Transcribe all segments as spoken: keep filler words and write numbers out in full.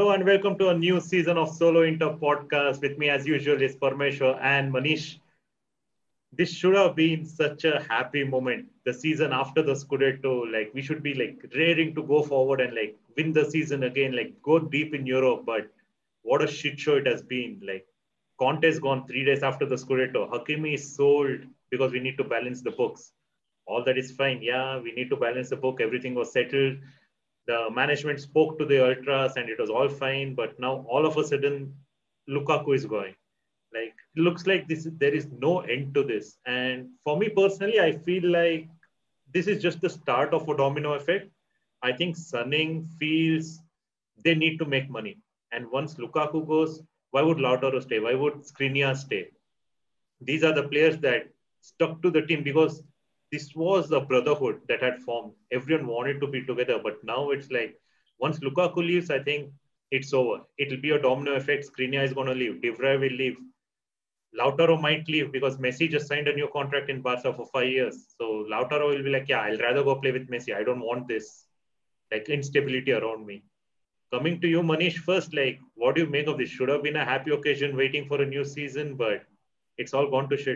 Hello and welcome to a new season of Solo Inter podcast. With me, as usual, is Parmeshwar and Manish. This should have been such a happy moment. The season after the Scudetto, like we should be like raring to go forward and like win the season again, like go deep in Europe. But what a shit show it has been. Like Conte's gone three days after the Scudetto. Hakimi is sold because we need to balance the books. All that is fine. Yeah, we need to balance the book. Everything was settled. The management spoke to the ultras and it was all fine. But now all of a sudden, Lukaku is going. Like it looks like this. There is no end to this. And for me personally, I feel like this is just the start of a domino effect. I think Sunning feels they need to make money. And once Lukaku goes, why would Lautaro stay? Why would Skriniar stay? These are the players that stuck to the team because this was the brotherhood that had formed. Everyone wanted to be together, but now it's like once Lukaku leaves, I think it's over. It'll be a domino effect. Skriniar is going to leave. De Vrij will leave. Lautaro might leave because Messi just signed a new contract in Barca for five years. So Lautaro will be like, yeah, I'll rather go play with Messi. I don't want this like instability around me. Coming to you, Manish, first, like, what do you make of this? Should have been a happy occasion waiting for a new season, but it's all gone to shit.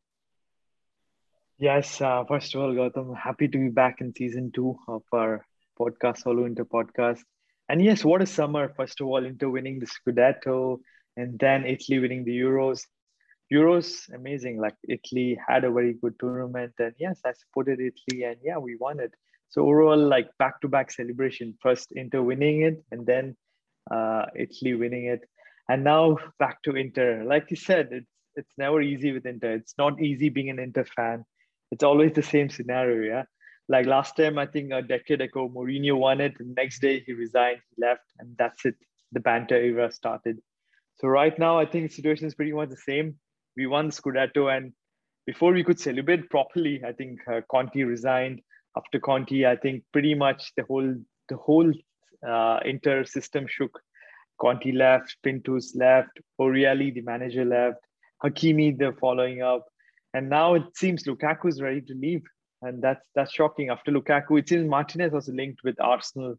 Yes, uh, first of all, Gautam, happy to be back in season two of our podcast, Solo Inter podcast. And yes, what a summer. First of all, Inter winning the Scudetto and then Italy winning the Euros. Euros, amazing. Like Italy had a very good tournament. And yes, I supported Italy and yeah, we won it. So overall, like back-to-back celebration. First Inter winning it and then uh, Italy winning it. And now back to Inter. Like you said, it's it's never easy with Inter. It's not easy being an Inter fan. It's always the same scenario, yeah. Like last time, I think a decade ago, Mourinho won it. The next day, he resigned, he left, and that's it. The banter era started. So right now, I think the situation is pretty much the same. We won the Scudetto, and before we could celebrate properly, I think uh, Conte resigned. After Conte, I think pretty much the whole the whole uh, Inter system shook. Conte left, Pintus left, Oriali, the manager, left, Hakimi, the following up. And now it seems Lukaku is ready to leave. And that's that's shocking. After Lukaku, it seems Martinez was linked with Arsenal.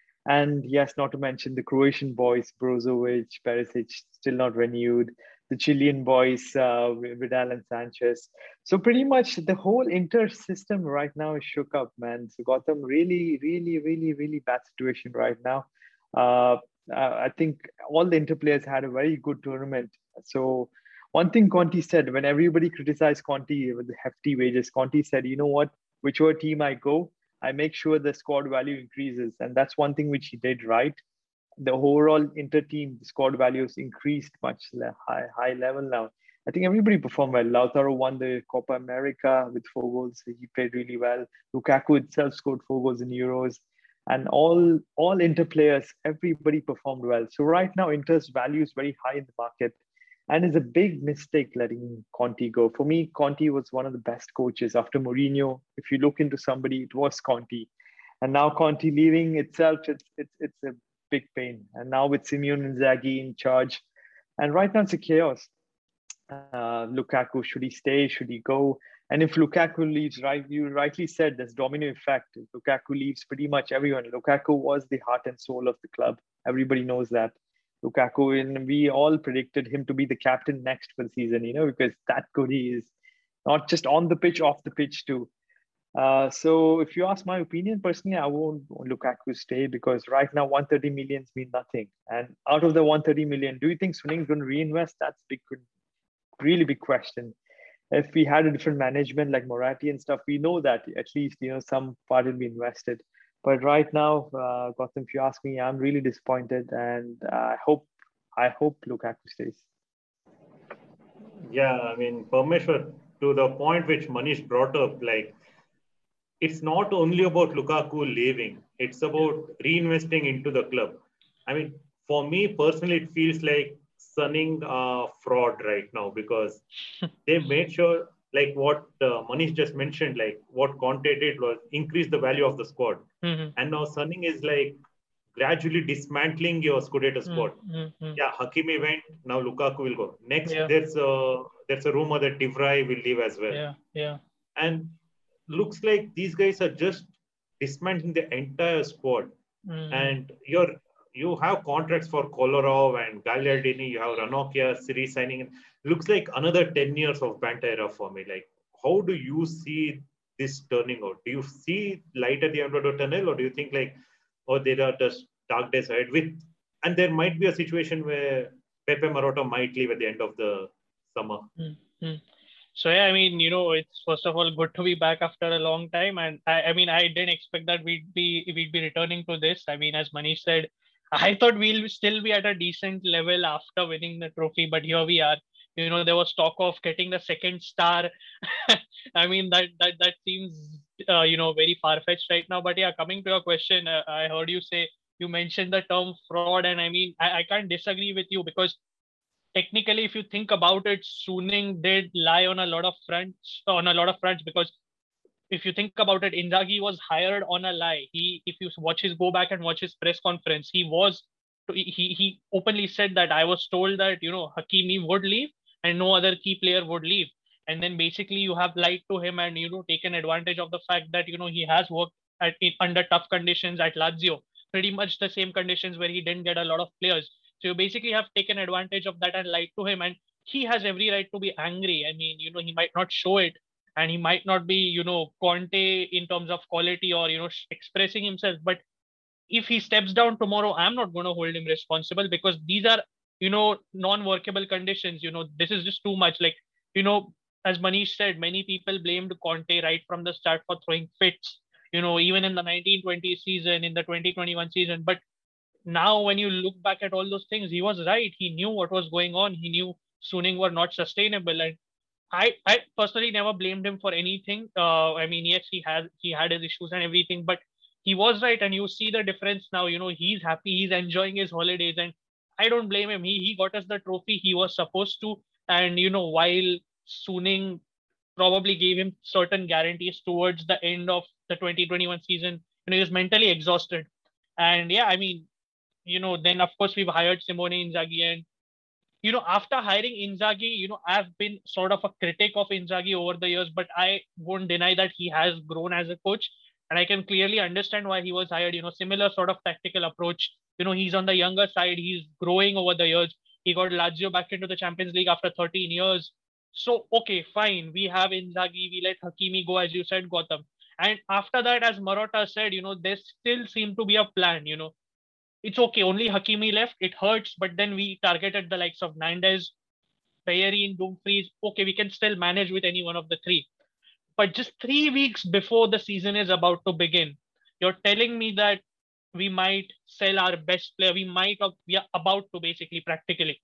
And yes, not to mention the Croatian boys, Brozovic, Perisic, still not renewed. The Chilean boys, uh, Vidal and Sanchez. So pretty much the whole Inter system right now is shook up, man. So Gotham really, really, really, really bad situation right now. Uh, uh, I think all the Inter players had a very good tournament. So one thing Conte said when everybody criticized Conte with the hefty wages, Conte said, you know what, whichever team I go, I make sure the squad value increases. And that's one thing which he did right. The overall Inter team the squad values increased much high, high level now. I think everybody performed well. Lautaro won the Copa America with four goals. He played really well. Lukaku itself scored four goals in Euros. And all all Inter players, everybody performed well. So right now, Inter's value is very high in the market. And it's a big mistake letting Conte go. For me, Conte was one of the best coaches after Mourinho. If you look into somebody, it was Conte. And now Conte leaving itself, it's it's it's a big pain. And now with Simeone Inzaghi in charge, and right now it's a chaos. Uh, Lukaku, should he stay? Should he go? And if Lukaku leaves, right, you rightly said there's domino effect. If Lukaku leaves, pretty much everyone. Lukaku was the heart and soul of the club. Everybody knows that. Lukaku, and we all predicted him to be the captain next for the season, you know, because that good he is, not just on the pitch, off the pitch too. Uh, so if you ask my opinion, personally, I won't Lukaku stay because right now one hundred thirty millions mean nothing. And out of the one hundred thirty million, do you think Suning is going to reinvest? That's big, really big question. If we had a different management like Moratti and stuff, we know that at least, you know, some part will be invested. But right now, uh, Gotham, if you ask me, I'm really disappointed, and uh, I hope I hope Lukaku stays. Yeah, I mean, Parmeshwar, to the point which Manish brought up, like, it's not only about Lukaku leaving, it's about reinvesting into the club. I mean, for me personally, it feels like Sunning uh, fraud right now because they made sure, like what uh, Manish just mentioned, like what Conte did was increase the value of the squad. Mm-hmm. And now Sunning is like gradually dismantling your Scudetto squad. Mm-hmm. Yeah, Hakimi went, now Lukaku will go. Next, Yeah. there's, a, there's a rumor that De Vrij will leave as well. Yeah, yeah. And looks like these guys are just dismantling the entire squad. Mm-hmm. And you're you have contracts for Kolarov and Gagliardini, you have Ranocchia, Siri signing. Looks like another ten years of Banta era for me. Like, how do you see this turning out? Do you see light at the end of the tunnel, or do you think like, oh, there are just dark days ahead with, and there might be a situation where Pepe Marotta might leave at the end of the summer? Mm-hmm. So yeah, I mean, you know, it's first of all good to be back after a long time, and I, I mean, I didn't expect that we'd be we'd be returning to this. I mean, as Manish said, I thought we'll still be at a decent level after winning the trophy, but here we are. You know, there was talk of getting the second star. I mean, that that that seems uh, you know very far fetched right now. But yeah, coming to your question, uh, I heard you say you mentioned the term fraud, and I mean, I, I can't disagree with you because technically, if you think about it, Suning did lie on a lot of fronts, on a lot of fronts, because if you think about it, Inzaghi was hired on a lie. He, if you watch his, go back and watch his press conference, he was, he he openly said that I was told that, you know, Hakimi would leave and no other key player would leave. And then basically you have lied to him and, you know, taken advantage of the fact that, you know, he has worked at, under tough conditions at Lazio, pretty much the same conditions where he didn't get a lot of players. So you basically have taken advantage of that and lied to him. And he has every right to be angry. I mean, you know, he might not show it and he might not be, you know, Conte in terms of quality or, you know, expressing himself. But if he steps down tomorrow, I'm not going to hold him responsible because these are, you know, non-workable conditions. You know, this is just too much. Like, you know, as Manish said, many people blamed Conte right from the start for throwing fits, you know, even in the nineteen twenty season, in the twenty twenty-one season. But now when you look back at all those things, he was right. He knew what was going on. He knew Suning were not sustainable. And I, I personally never blamed him for anything. Uh, I mean, yes, he has he had his issues and everything, but he was right. And you see the difference now. You know, he's happy. He's enjoying his holidays. And I don't blame him. He he got us the trophy he was supposed to. And, you know, while Suning probably gave him certain guarantees towards the end of the twenty twenty-one season, you know, he was mentally exhausted. And yeah, I mean, you know, then of course we've hired Simone Inzaghi. And, you know, after hiring Inzaghi, you know, I've been sort of a critic of Inzaghi over the years, but I won't deny that he has grown as a coach. And I can clearly understand why he was hired, you know, similar sort of tactical approach. You know, he's on the younger side. He's growing over the years. He got Lazio back into the Champions League after thirteen years. So, okay, fine. We have Inzaghi. We let Hakimi go, as you said, Gautam. And after that, as Marotta said, you know, there still seemed to be a plan, you know. It's okay. Only Hakimi left. It hurts. But then we targeted the likes of Nandes, Bellerin, Dumfries. Okay, we can still manage with any one of the three. But just three weeks before the season is about to begin, you're telling me that we might sell our best player. We might, we are about to basically, practically.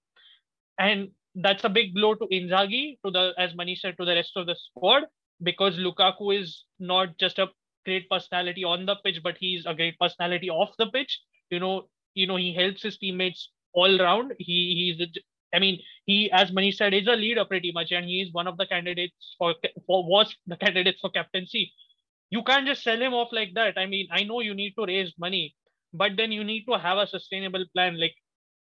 And that's a big blow to Inzaghi, to the, as Manish said, to the rest of the squad, because Lukaku is not just a great personality on the pitch, but he's a great personality off the pitch. You know, you know, he helps his teammates all round. He he's, a, I mean, he, as Manish said, is a leader pretty much, and he is one of the candidates for, for was the candidates for captaincy. You can't just sell him off like that. I mean, I know you need to raise money, but then you need to have a sustainable plan. Like,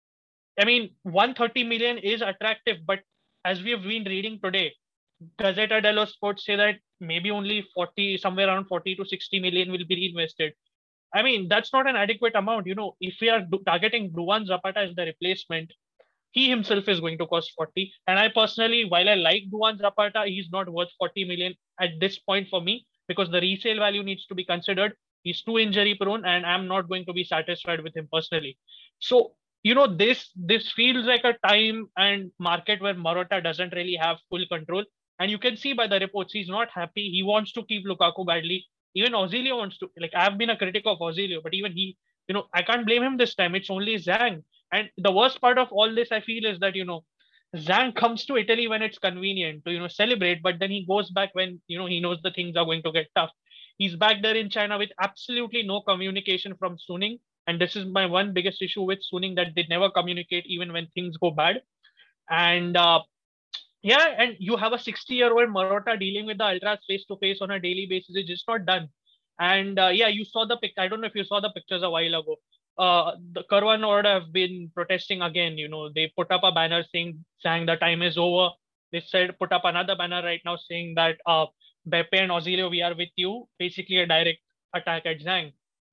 I mean, one hundred thirty million is attractive, but as we have been reading today, Gazzetta dello Sport say that maybe only forty, somewhere around forty to sixty million will be reinvested. I mean, that's not an adequate amount. You know, if we are targeting Duvan Zapata as the replacement, he himself is going to cost forty. And I personally, while I like Duvan Zapata, he's not worth forty million at this point for me because the resale value needs to be considered. He's too injury prone and I'm not going to be satisfied with him personally. So, you know, this this feels like a time and market where Marotta doesn't really have full control. And you can see by the reports, he's not happy. He wants to keep Lukaku badly. Even Ozilio wants to, like, I've been a critic of Ozilio, but even he, you know, I can't blame him this time. It's only Zhang. And the worst part of all this, I feel, is that, you know, Zhang comes to Italy when it's convenient to, you know, celebrate, but then he goes back when, you know, he knows the things are going to get tough. He's back there in China with absolutely no communication from Suning. And this is my one biggest issue with Suning, that they never communicate even when things go bad. And, uh, yeah, and you have a sixty-year-old Marotta dealing with the ultras face-to-face on a daily basis. It's just not done. And uh, yeah, you saw the pic. I don't know if you saw the pictures a while ago. Uh, the Karwan Nord have been protesting again. You know, they put up a banner saying, saying the time is over. They said, put up another banner right now saying that uh, Beppe and Ozilio, we are with you. Basically a direct attack at Zhang.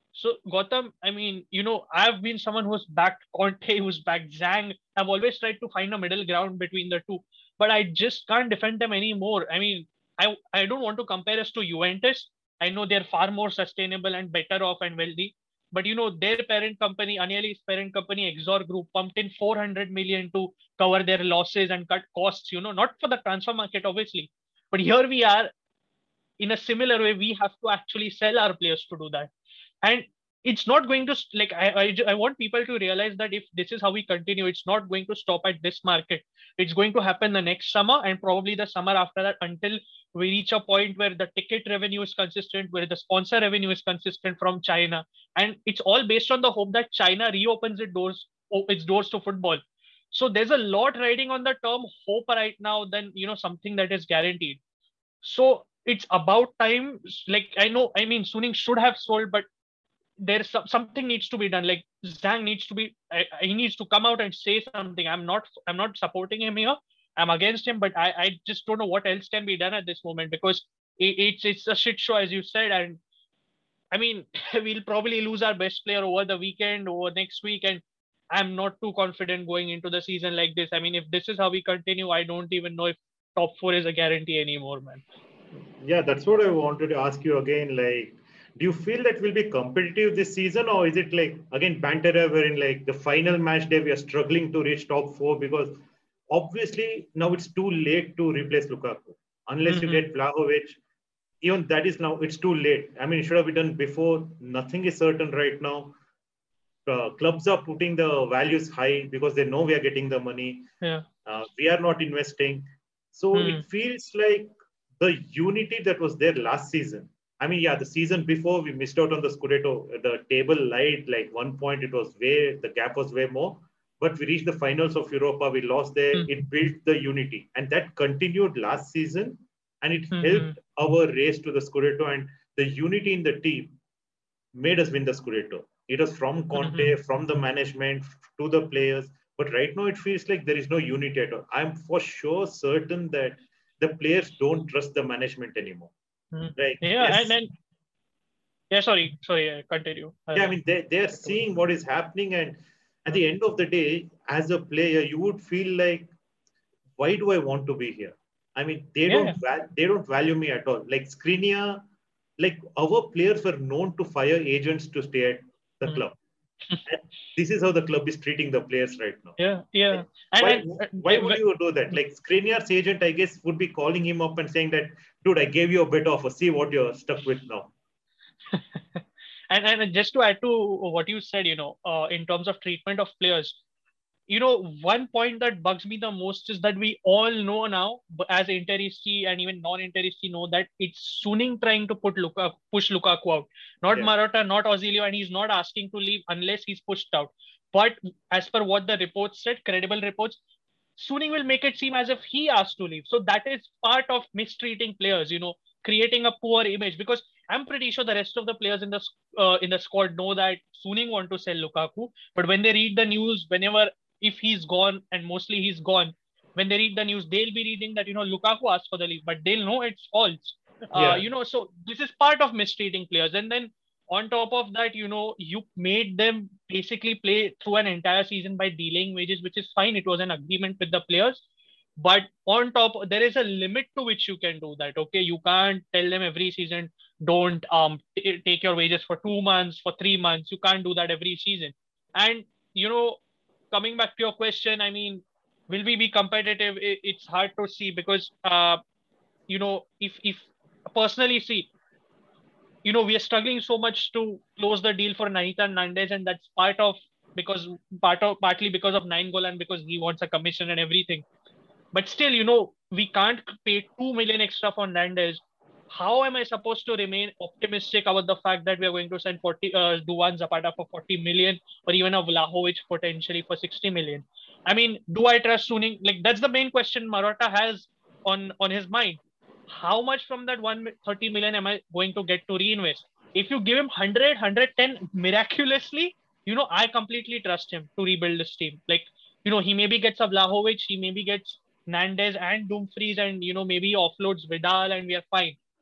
So Gautam, I mean, you know, I've been someone who's backed Conte, who's backed Zhang. I've always tried to find a middle ground between the two, but I just can't defend them anymore. I mean, I I don't want to compare us to Juventus. I know they're far more sustainable and better off and wealthy. But you know, their parent company, Agnelli's parent company, Exor Group, pumped in four hundred million to cover their losses and cut costs, you know, not for the transfer market, obviously. But here we are in a similar way, we have to actually sell our players to do that. And it's not going to like I, I I want people to realize that if this is how we continue, it's not going to stop at this market. It's going to happen the next summer and probably the summer after that, until we reach a point where the ticket revenue is consistent, where the sponsor revenue is consistent from China. And it's all based on the hope that China reopens its doors its doors to football. So there's a lot riding on the term hope right now than you know something that is guaranteed. So it's about time. Like I know, I mean, Suning should have sold, but there's some, something needs to be done. Like Zhang needs to be, I, he needs to come out and say something. I'm not, I'm not supporting him here. I'm against him, but I, I just don't know what else can be done at this moment because it, it's, it's a shit show, as you said. And I mean, we'll probably lose our best player over the weekend or next week. And I'm not too confident going into the season like this. I mean, if this is how we continue, I don't even know if top four is a guarantee anymore, man. Yeah, that's what I wanted to ask you again. Like, do you feel that we'll be competitive this season, or is it like again Pantera, where in like the final match day we are struggling to reach top four because obviously now it's too late to replace Lukaku unless mm-hmm. you get Vlahovic. Even that is now it's too late. I mean, it should have been done before. Nothing is certain right now. Uh, clubs are putting the values high because they know we are getting the money. Yeah, uh, we are not investing, so mm. it feels like the unity that was there last season. I mean, yeah, the season before we missed out on the Scudetto. The table lied like one point. It was way, the gap was way more. But we reached the finals of Europa. We lost there. Mm. It built the unity. And that continued last season. And it mm-hmm. helped our race to the Scudetto. And the unity in the team made us win the Scudetto. It was from Conte, mm-hmm. from the management to the players. But right now it feels like there is no unity at all. I'm for sure certain that the players don't trust the management anymore. Mm. Like, yeah, yes. and then yeah, sorry, sorry, continue. Yeah, I mean they they're seeing what is happening, and at the end of the day, as a player, you would feel like, why do I want to be here? I mean, they yeah. don't val- they don't value me at all. Like Skriniar, like our players were known to fire agents to stay at the mm. club. This is how the club is treating the players right now. Yeah, yeah. And why, and, why would you do that? Like Skriniar's agent, I guess, would be calling him up and saying that, dude, I gave you a bit offer. See what you're stuck with now. and and just to add to what you said, you know, uh, in terms of treatment of players, you know, one point that bugs me the most is that we all know now, as Interisti and even non-Interisti know, that it's Suning trying to put Lukaku, push Lukaku out. Not yeah. Marotta, not Ozilio, and he's not asking to leave unless he's pushed out. But as per what the reports said, credible reports, Suning will make it seem as if he asked to leave. So that is part of mistreating players, you know, creating a poor image. Because I'm pretty sure the rest of the players in the uh, in the squad know that Suning want to sell Lukaku. But when they read the news, whenever if he's gone, and mostly he's gone, when they read the news, they'll be reading that, you know, Lukaku asked for the leave, but they'll know it's false. Yeah. Uh, you know, so this is part of mistreating players. And then on top of that, you know, you made them basically play through an entire season by delaying wages, which is fine. It was an agreement with the players. But on top, there is a limit to which you can do that. Okay, you can't tell them every season, don't um t- take your wages for two months, for three months. You can't do that every season. And, you know, coming back to your question, I mean, will we be competitive? It's hard to see because, uh, you know, if if personally see, you know, we are struggling so much to close the deal for Nathan Nandez, and that's part of because part of partly because of Nine Goal and because he wants a commission and everything. But still, you know, we can't pay two million extra for Nandez. How am I supposed to remain optimistic about the fact that we are going to send forty uh, Duvan Zapata for forty million or even a Vlahovic potentially for sixty million? I mean, do I trust Suning? Like, that's the main question Marotta has on, on his mind. How much from that one hundred thirty million am I going to get to reinvest? If you give him one hundred, one hundred ten miraculously, you know, I completely trust him to rebuild this team. Like, you know, he maybe gets a Vlahovic, he maybe gets Nandez and Dumfries, and, you know, maybe he offloads Vidal and we are fine.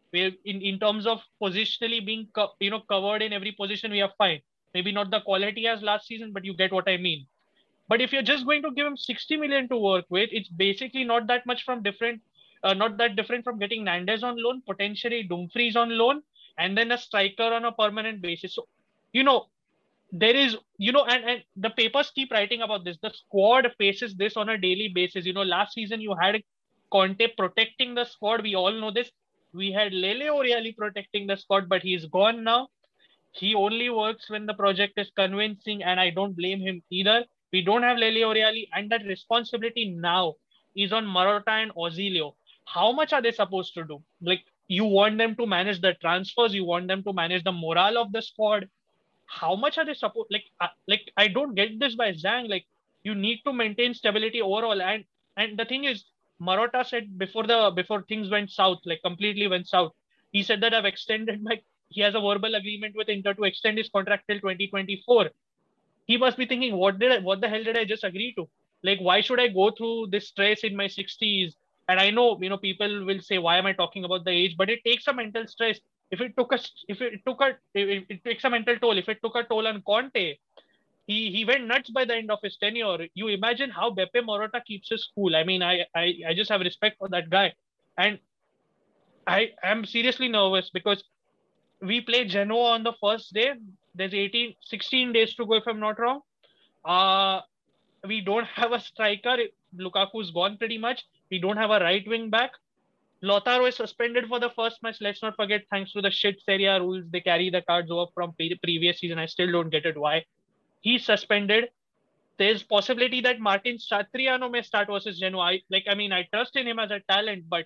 We in, in terms of positionally being co- you know covered in every position, we are fine. Maybe not the quality as last season, but you get what I mean. But if you're just going to give him sixty million to work with, it's basically not that much from different, uh, not that different from getting Nandes on loan, potentially Dumfries on loan, and then a striker on a permanent basis. So, you know, there is, you know, and, and the papers keep writing about this. The squad faces this on a daily basis. You know, last season you had Conte protecting the squad. We all know this. We had Lele Oriali protecting the squad, but he's gone now. He only works when the project is convincing, and I don't blame him either. We don't have Lele Oriali, and that responsibility now is on Marotta and Ozilio. How much are they supposed to do? Like, you want them to manage the transfers, you want them to manage the morale of the squad. How much are they supposed? Like, uh, like I don't get this by Zhang. Like, you need to maintain stability overall, and and the thing is, Marotta said before the before things went south, like completely went south. He said that I've extended my he has a verbal agreement with Inter to extend his contract till twenty twenty-four. He must be thinking, what did I, what the hell did I just agree to? Like, why should I go through this stress in my sixties? And I know, you know, people will say, why am I talking about the age? But it takes a mental stress. If it took a, if it took a, it, it takes a mental toll. If it took a toll on Conte, he he went nuts by the end of his tenure. You imagine how Beppe Marotta keeps his cool. I mean, I I, I just have respect for that guy, and I am seriously nervous because we play Genoa on the first day. There's eighteen, sixteen days to go, if I'm not wrong. Uh, we don't have a striker. Lukaku's gone pretty much. We don't have a right wing back. Lautaro is suspended for the first match. Let's not forget, thanks to the shit Serie A rules, they carry the cards over from pre- previous season. I still don't get it why. He's suspended. There's possibility that Martin Satriano may start versus Genoa. I, like, I mean, I trust in him as a talent, but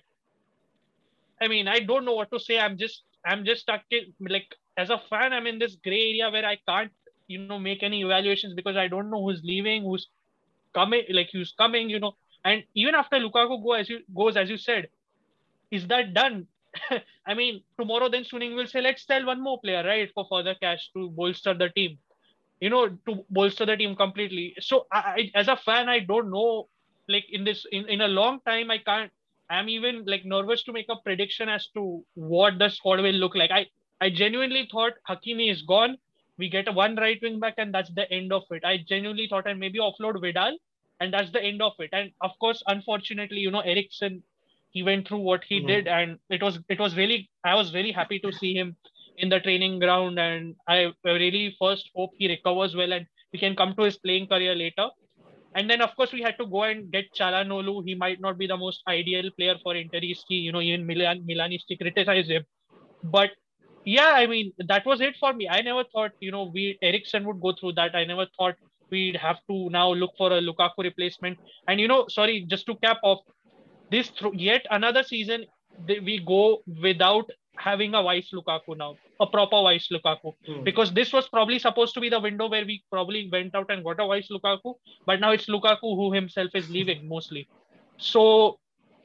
I mean, I don't know what to say. I'm just, I'm just stuck in, like, as a fan, I'm in this gray area where I can't, you know, make any evaluations because I don't know who's leaving, who's coming, like who's coming, you know. And even after Lukaku go as you goes, as you said, is that done? I mean, tomorrow then Suning will say, let's sell one more player, right, for further cash to bolster the team, you know, to bolster the team completely. So I, I as a fan, I don't know, like in this, in, in a long time, I can't, I'm even like nervous to make a prediction as to what the squad will look like. I, I genuinely thought Hakimi is gone. We get a one right wing back and that's the end of it. I genuinely thought and maybe offload Vidal and that's the end of it. And of course, unfortunately, you know, Eriksen, he went through what he mm-hmm. did, and it was it was really I was really happy to see him in the training ground, and I really first hope he recovers well and we can come to his playing career later. And then, of course, we had to go and get Çalhanoğlu. He might not be the most ideal player for Interisti. You know, even Milan, Milanisti criticized him. But, yeah, I mean, that was it for me. I never thought, you know, we Eriksen would go through that. I never thought we'd have to now look for a Lukaku replacement. And, you know, sorry, just to cap off, this th- yet another season, we go without having a vice Lukaku now, a proper vice Lukaku. Mm. Because this was probably supposed to be the window where we probably went out and got a vice Lukaku, but now it's Lukaku who himself is leaving mostly. So,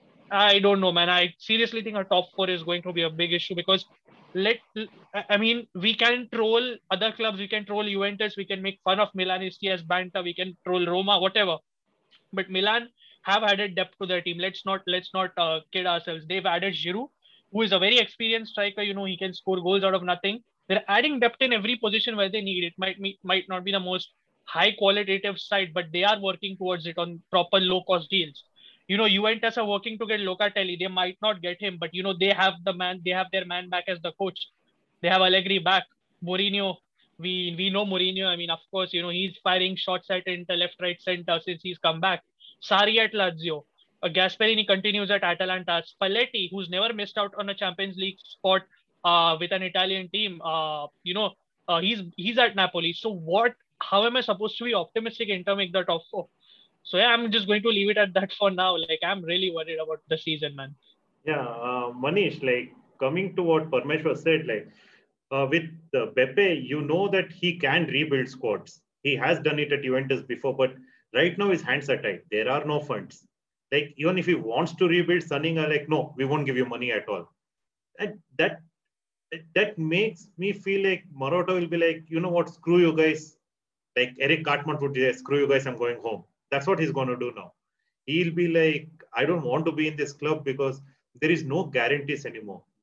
I don't know, man. I seriously think our top four is going to be a big issue because, let I mean, we can troll other clubs, we can troll Juventus, we can make fun of Milanisti as banter, we can troll Roma, whatever. But Milan have added depth to their team. Let's not let's not uh, kid ourselves. They've added Giroud, who is a very experienced striker. You know, he can score goals out of nothing. They're adding depth in every position where they need it. Might might not be the most high qualitative side, but they are working towards it on proper low cost deals. You know, Juventus are working to get Locatelli. They might not get him, but you know they have the man. They have their man back as the coach. They have Allegri back. Mourinho. We we know Mourinho. I mean, of course, you know he's firing shots at Inter left, right, center since he's come back. Sarri at Lazio. Uh, Gasperini continues at Atalanta. Spalletti, who's never missed out on a Champions League spot uh, with an Italian team, uh, you know, uh, he's he's at Napoli. So what? How am I supposed to be optimistic Inter make the top four? So yeah, I'm just going to leave it at that for now. Like I'm really worried about the season, man. Yeah, uh, Manish, like coming to what Parmeshwar said, like uh, with uh, Beppe, you know that he can rebuild squads. He has done it at Juventus before, but right now his hands are tied. There are no funds. Like even if he wants to rebuild, Sunning are like, no, we won't give you money at all. And that that makes me feel like Marotta will be like, you know what, screw you guys. Like Eric Cartman would say, screw you guys, I'm going home. That's what he's going to do now. He'll be like, I don't want to be in this club because there is no guarantees anymore.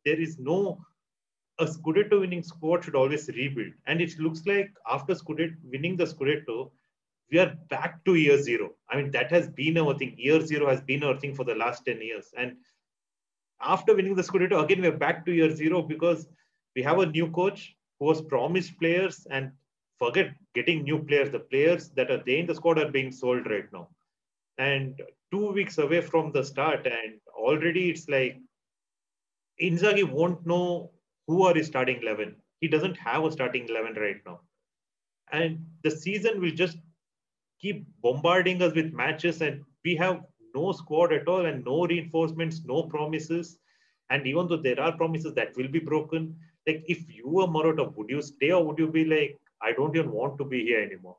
there is no a Scudetto winning squad should always rebuild. And it looks like after Scudetto winning the Scudetto, we are back to year zero. I mean, that has been our thing. Year zero has been our thing for the last ten years. And after winning the Scudetto, again, we're back to year zero because we have a new coach who has promised players, and forget getting new players. The players that are there in the squad are being sold right now. And two weeks away from the start, and already it's like Inzaghi won't know who are his starting eleven. He doesn't have a starting eleven right now. And the season will just keep bombarding us with matches, and we have no squad at all and no reinforcements, no promises. And even though there are promises that will be broken, like if you were Marotta, would you stay or would you be like, I don't even want to be here anymore?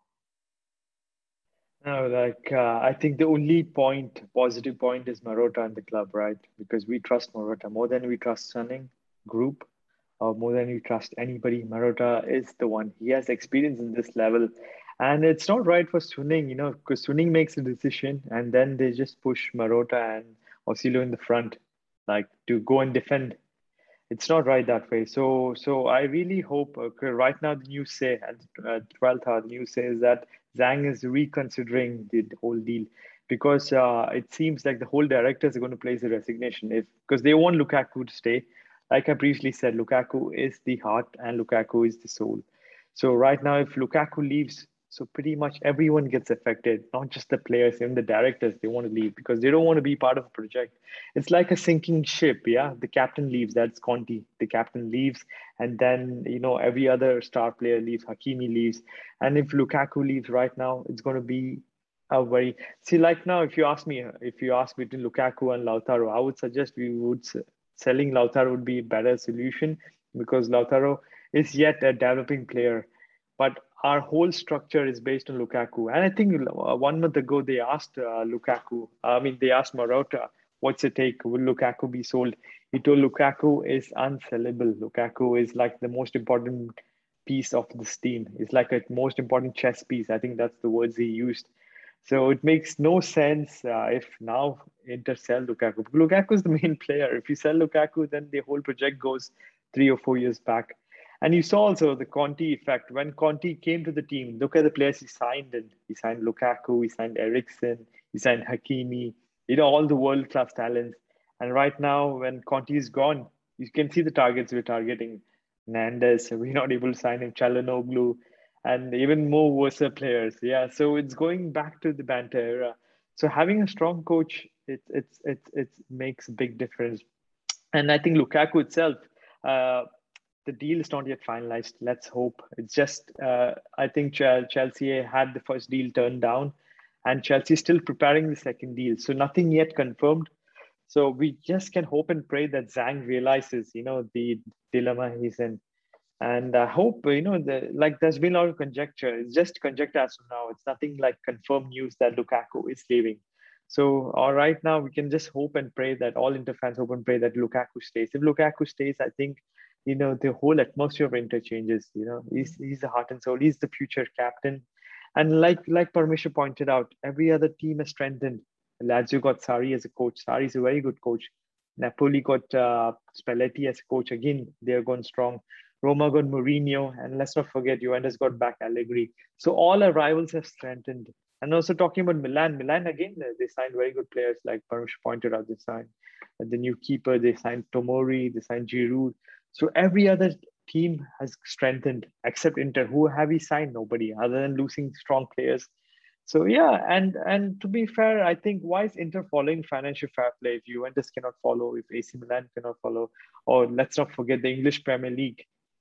No, like uh, I think the only point, positive point, is Marotta and the club, right? Because we trust Marotta more than we trust Sunning Group, or more than we trust anybody. Marotta is the one. He has experience in this level, and it's not right for Suning, you know, because Suning makes a decision and then they just push Marotta and Osilo in the front, like to go and defend. It's not right that way. So, so I really hope. Okay, right now, the news say at uh, twelfth hour, the news says that Zhang is reconsidering the whole deal because uh, it seems like the whole directors are going to place a resignation if because they want Lukaku to stay. Like I previously said, Lukaku is the heart and Lukaku is the soul. So right now, if Lukaku leaves, so pretty much everyone gets affected, not just the players, even the directors. They want to leave because they don't want to be part of a project. It's like a sinking ship. Yeah, the captain leaves. That's Conti. The captain leaves, and then you know every other star player leaves. Hakimi leaves, and if Lukaku leaves right now, it's going to be a very see. Like now, if you ask me, if you ask between Lukaku and Lautaro, I would suggest we would s- selling Lautaro would be a better solution because Lautaro is yet a developing player, but our whole structure is based on Lukaku. And I think uh, one month ago they asked uh, Lukaku, I mean, they asked Marotta, what's your take? Will Lukaku be sold? He told Lukaku is unsellable. Lukaku is like the most important piece of this team. It's like a most important chess piece. I think that's the words he used. So it makes no sense uh, if now Inter sell Lukaku. Lukaku is the main player. If you sell Lukaku, then the whole project goes three or four years back. And you saw also the Conti effect. When Conti came to the team, look at the players he signed in. He signed Lukaku, he signed Eriksen, he signed Hakimi, you know, all the world class talents. And right now, when Conti is gone, you can see the targets we're targeting. Nandes, we're not able to sign him, Chalanoglu, and even more Versa players. Yeah, so it's going back to the banter era. So having a strong coach, it it's it's it makes a big difference. And I think Lukaku itself, uh, the deal is not yet finalized. Let's hope. It's just, uh, I think Chelsea had the first deal turned down, and Chelsea is still preparing the second deal. So nothing yet confirmed. So we just can hope and pray that Zhang realizes, you know, the dilemma he's in. And I hope, you know, the, like there's been a lot of conjecture. It's just conjecture as of now. It's nothing like confirmed news that Lukaku is leaving. So, all right, now we can just hope and pray that all Inter fans hope and pray that Lukaku stays. If Lukaku stays, I think, you know, the whole atmosphere of Inter changes. You know, he's he's the heart and soul. He's the future captain. And like like Parmesha pointed out, every other team has strengthened. Lazio got Sari as a coach. Sari is a very good coach. Napoli got uh, Spalletti as a coach. Again, they're going strong. Roma got Mourinho, and let's not forget Juventus got back Allegri. So all our rivals have strengthened. And also talking about Milan, Milan again they signed very good players like Parush pointed out. They signed the new keeper, they signed Tomori, they signed Giroud. So every other team has strengthened except Inter. Who have we signed? Nobody other than losing strong players. So yeah, and and to be fair, I think why is Inter following financial fair play if Juventus cannot follow, if A C Milan cannot follow, or let's not forget the English Premier League,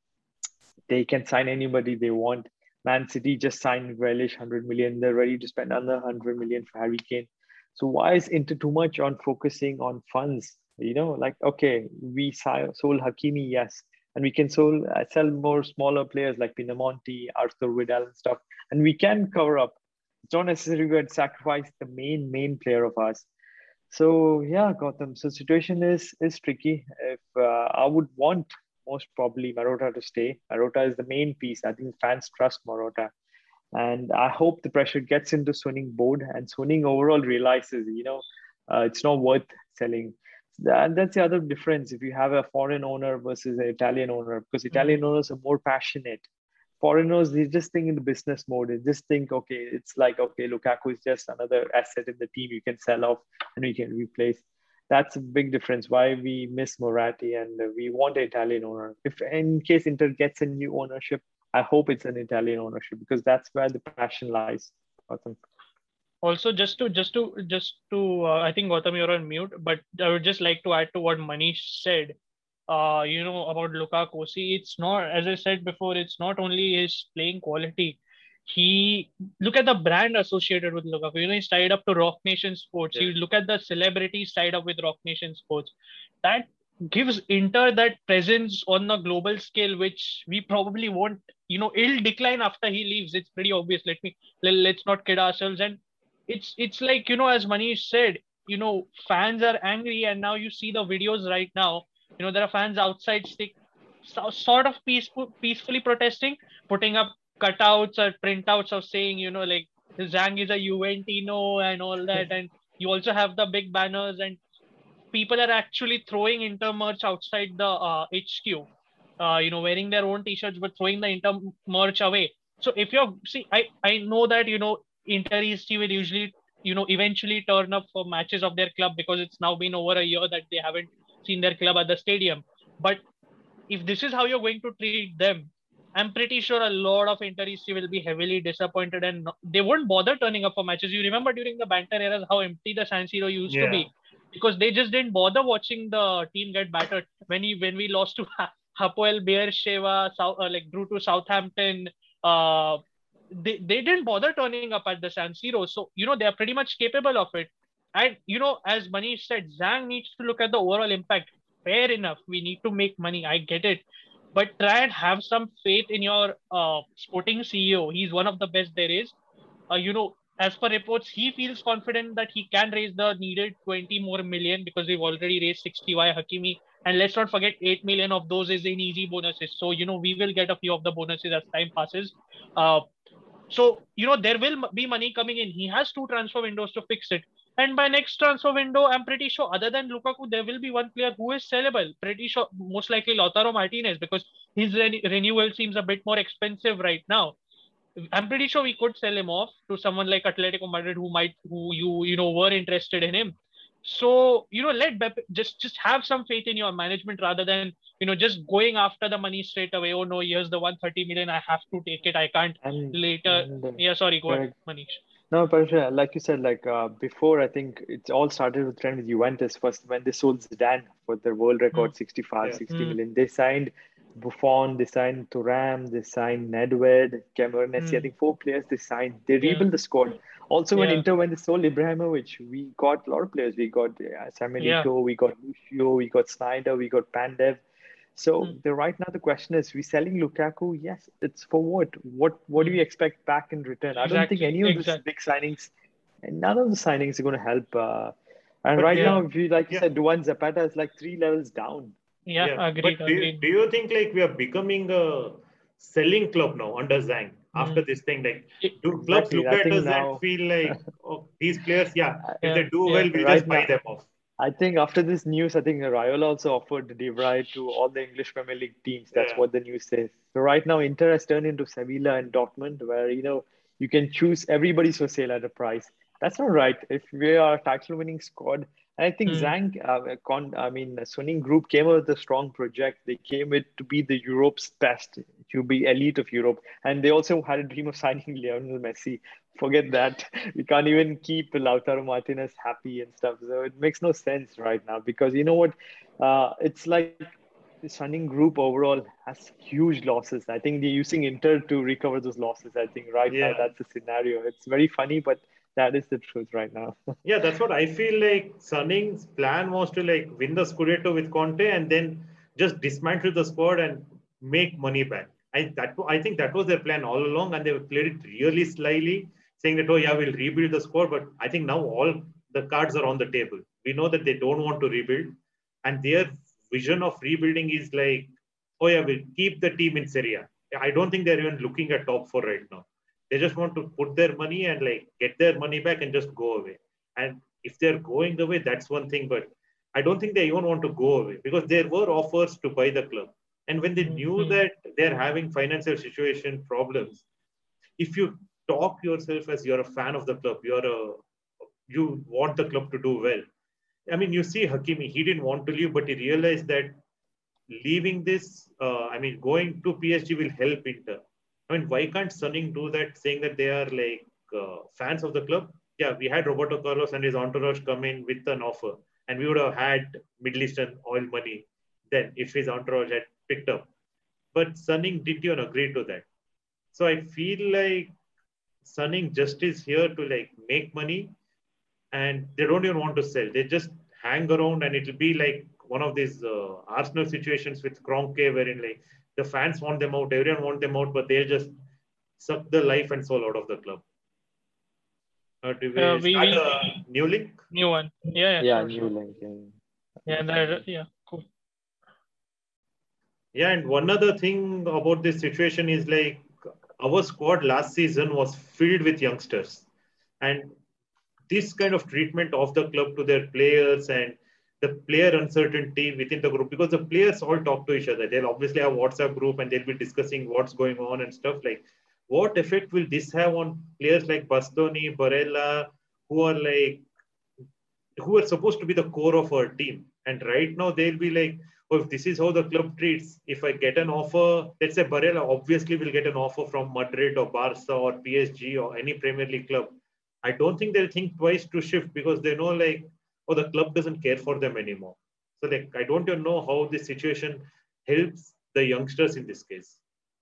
they can sign anybody they want. Man City just signed Grealish one hundred million. They're ready to spend another one hundred million for Harry Kane. So why is Inter too much on focusing on funds? You know, like okay, we sold Hakimi, yes, and we can sold, uh, sell more smaller players like Pinamonti, Arthur Vidal, and stuff, and we can cover up. It's not necessary we had sacrifice the main main player of ours. So yeah, Gotham. So situation is is tricky. If uh, I would want most probably Marotta to stay. Marotta is the main piece. I think fans trust Marotta. And I hope the pressure gets into Suning board and Suning overall realizes, you know, uh, it's not worth selling. That, that's the other difference. If you have a foreign owner versus an Italian owner, because Italian Mm. owners are more passionate. Foreigners, they just think in the business mode. They just think, okay, it's like, okay, Lukaku is just another asset in the team you can sell off and you can replace. That's a big difference. Why we miss Moratti and we want an Italian owner. If in case Inter gets a new ownership, I hope it's an Italian ownership because that's where the passion lies. Gautam. Also, just to just to just to uh, I think Gautam, you're on mute, but I would just like to add to what Manish said. Uh, you know about Lukaku. See, it's not, as I said before, it's not only his playing quality. He look at the brand associated with Lukaku. You know, he's tied up to Rock Nation Sports. Yeah. You look at the celebrities tied up with Rock Nation Sports. That gives Inter that presence on a global scale, which we probably won't. You know, it'll decline after he leaves. It's pretty obvious. Let me let, let's not kid ourselves. And it's it's like, you know, as Manish said, you know, fans are angry, and now you see the videos right now. You know, there are fans outside stick so, sort of peaceful peacefully protesting, putting up cutouts or printouts of saying, you know, like Zhang is a Juventino and all that. And you also have the big banners, and people are actually throwing Inter merch outside the uh, H Q. Uh, you know, wearing their own t-shirts but throwing the Inter merch away. So if you're see, I I know that, you know, Inter East will usually, you know, eventually turn up for matches of their club because it's now been over a year that they haven't seen their club at the stadium. But if this is how you're going to treat them, I'm pretty sure a lot of Inter East will be heavily disappointed and no, they won't bother turning up for matches. You remember during the banter eras how empty the San Siro used to Yeah. be because they just didn't bother watching the team get battered. When we when we lost to Hapoel Beersheva, South, uh, like drew to Southampton, uh, they they didn't bother turning up at the San Siro. So you know they are pretty much capable of it. And you know, as Manish said, Zhang needs to look at the overall impact. Fair enough, we need to make money. I get it, but try and have some faith in your uh, sporting C E O. He's one of the best there is. Uh, you know, as per reports, he feels confident that he can raise the needed twenty more million because we've already raised sixty via Hakimi. And let's not forget, eight million of those is in easy bonuses. So, you know, we will get a few of the bonuses as time passes. Uh, so, you know, there will be money coming in. He has two transfer windows to fix it. And by next transfer window, I'm pretty sure, other than Lukaku, there will be one player who is sellable. Pretty sure, most likely Lautaro Martinez, because his ren- renewal seems a bit more expensive right now. I'm pretty sure we could sell him off to someone like Atletico Madrid, who might, who you you know were interested in him. So you know, let Beppe, just just have some faith in your management rather than, you know, just going after the money straight away. Oh no, here's the one hundred thirty million. I have to take it. I can't And later. and uh, Yeah, sorry, go ahead, correct. Manish. No, but uh, like you said, like uh, before, I think it all started with trend with Juventus first when they sold Zidane for their world Hmm. record sixty-five, Yeah. sixty Hmm. million. They signed Buffon, they signed Thuram, they signed Nedved, Cameronesi. I Hmm. think four players they signed. They Yeah. rebuilt the squad. Also, when Yeah. Inter when they sold Ibrahimovic, we got a lot of players. We got uh, Samuel Yeah. Eto'o, we got Lucio, we got Snyder, we got Pandev. So Hmm. the right now the question is, we selling Lukaku? Yes, it's for what? What what do Hmm. we expect back in return? I don't think Exactly. any of these Exactly. big signings, and none of the signings are going to help. Uh, and But right do, now, Yeah. if you like you yeah. said, Duan Zapata is like three levels down. Yeah. Yeah. Agreed. But do you, Agreed. do you think like we are becoming a selling club now under Zhang Hmm. after this thing? Like, It- do clubs Exactly. look I at think us and now, feel like, oh, these players, yeah, if Yeah. they do Yeah. well, we'll just right buy now, them off. I think after this news, I think Raiola also offered De Vrij to all the English Premier League teams. That's Yeah. what the news says. So right now, Inter has turned into Sevilla and Dortmund, where you know you can choose everybody's for sale at a price. That's not right. If we are a title-winning squad, and I think Hmm. Zhang, uh, con, I mean, Suning Group came up with a strong project. They came with to be the Europe's best, to be elite of Europe, and they also had a dream of signing Lionel Messi. Forget that. We can't even keep Lautaro Martinez happy and stuff. So it makes no sense right now because you know what? Uh, it's like the Sunning Group overall has huge losses. I think they're using Inter to recover those losses. I think right now Yeah. that's the scenario. It's very funny, but that is the truth right now. Yeah, that's what I feel like. Sunning's plan was to like win the Scudetto with Conte and then just dismantle the squad and make money back. I that I think that was their plan all along, and they played it really slyly, saying that, oh yeah, we'll rebuild the squad. But I think now all the cards are on the table. We know that they don't want to rebuild, and their vision of rebuilding is like, oh yeah, we'll keep the team in Serie A. I don't think they're even looking at top four right now. They just want to put their money and like get their money back and just go away. And if they're going away, that's one thing. But I don't think they even want to go away because there were offers to buy the club. And when they knew Mhm. that they're having financial situation problems, if you talk yourself as you're a fan of the club, you're a you want the club to do well. I mean, you see Hakimi, he didn't want to leave, but he realized that leaving this, uh, I mean, going to P S G will help Inter. I mean, why can't Sunning do that, saying that they are like uh, fans of the club? Yeah, we had Roberto Carlos and his entourage come in with an offer, and we would have had Middle Eastern oil money then if his entourage had picked up. But Sunning didn't even agree to that. So I feel like Sunning just is here to like make money, and they don't even want to sell. They just hang around, and it'll be like one of these uh, Arsenal situations with Kroenke, wherein like the fans want them out, everyone want them out, but they just suck the life and soul out of the club. Uh, do Uh, we we start we a new link? new one. Yeah, yeah, Yeah, sure, new sure. link. Yeah. Yeah, that, yeah, cool. Yeah, and one other thing about this situation is like our squad last season was filled with youngsters, and this kind of treatment of the club to their players and the player uncertainty within the group, because the players all talk to each other. They'll obviously have WhatsApp group and they'll be discussing what's going on and stuff. Like, what effect will this have on players like Bastoni, Barella, who are like who are supposed to be the core of our team? And right now they'll be like, oh, if this is how the club treats, if I get an offer, let's say Barella obviously will get an offer from Madrid or Barca or P S G or any Premier League club. I don't think they'll think twice to shift because they know like, oh, the club doesn't care for them anymore. So like, I don't even know how this situation helps the youngsters in this case.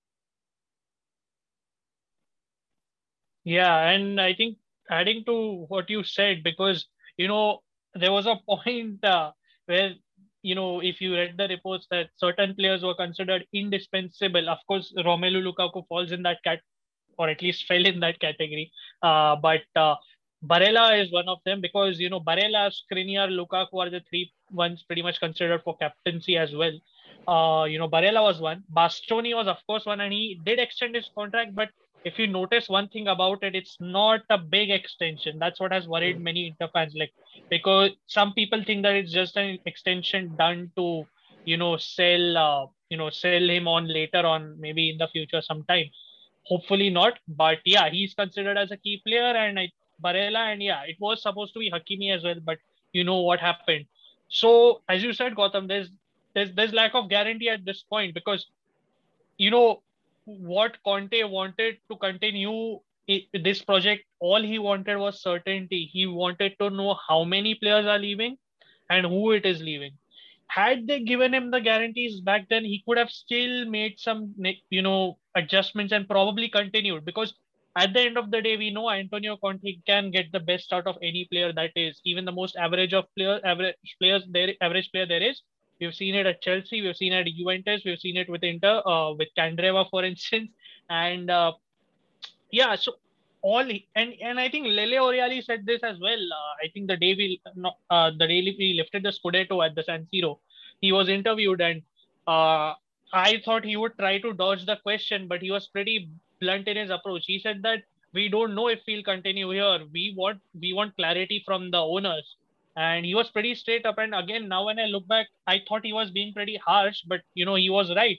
Yeah, and I think adding to what you said, because you know there was a point uh, where you know if you read the reports that certain players were considered indispensable. Of course, Romelu Lukaku falls in that cat, or at least fell in that category. Uh, but uh, Barella is one of them because you know Barella, Skriniar, Lukaku are the three ones pretty much considered for captaincy as well. Uh, you know Barella was one. Bastoni was of course one, and he did extend his contract. But if you notice one thing about it, it's not a big extension. That's what has worried many Inter fans, like because some people think that it's just an extension done to you know sell uh, you know sell him on later on, maybe in the future sometime. Hopefully not, but yeah, he's considered as a key player, and I, Barella, and yeah, it was supposed to be Hakimi as well, but you know what happened. So as you said, Gautam, there's there's there's lack of guarantee at this point because you know what Conte wanted to continue i- this project. All he wanted was certainty. He wanted to know how many players are leaving and who it is leaving. Had they given him the guarantees back then, he could have still made some, you know, adjustments and probably continued. Because at the end of the day, we know Antonio Conte can get the best out of any player that is, even the most average of player, average players there, average player there is. We've seen it at Chelsea, we've seen it at Juventus, we've seen it with Inter, uh, with Candreva, for instance, and uh, yeah, so all and and I think Lele Oriali said this as well. Uh, I think the day we no, uh, the day we lifted the Scudetto at the San Siro, he was interviewed and uh, I thought he would try to dodge the question, but he was pretty blunt in his approach. He said that we don't know if we'll continue here. We want we want clarity from the owners, and he was pretty straight up. And again, now when I look back, I thought he was being pretty harsh, but you know he was right.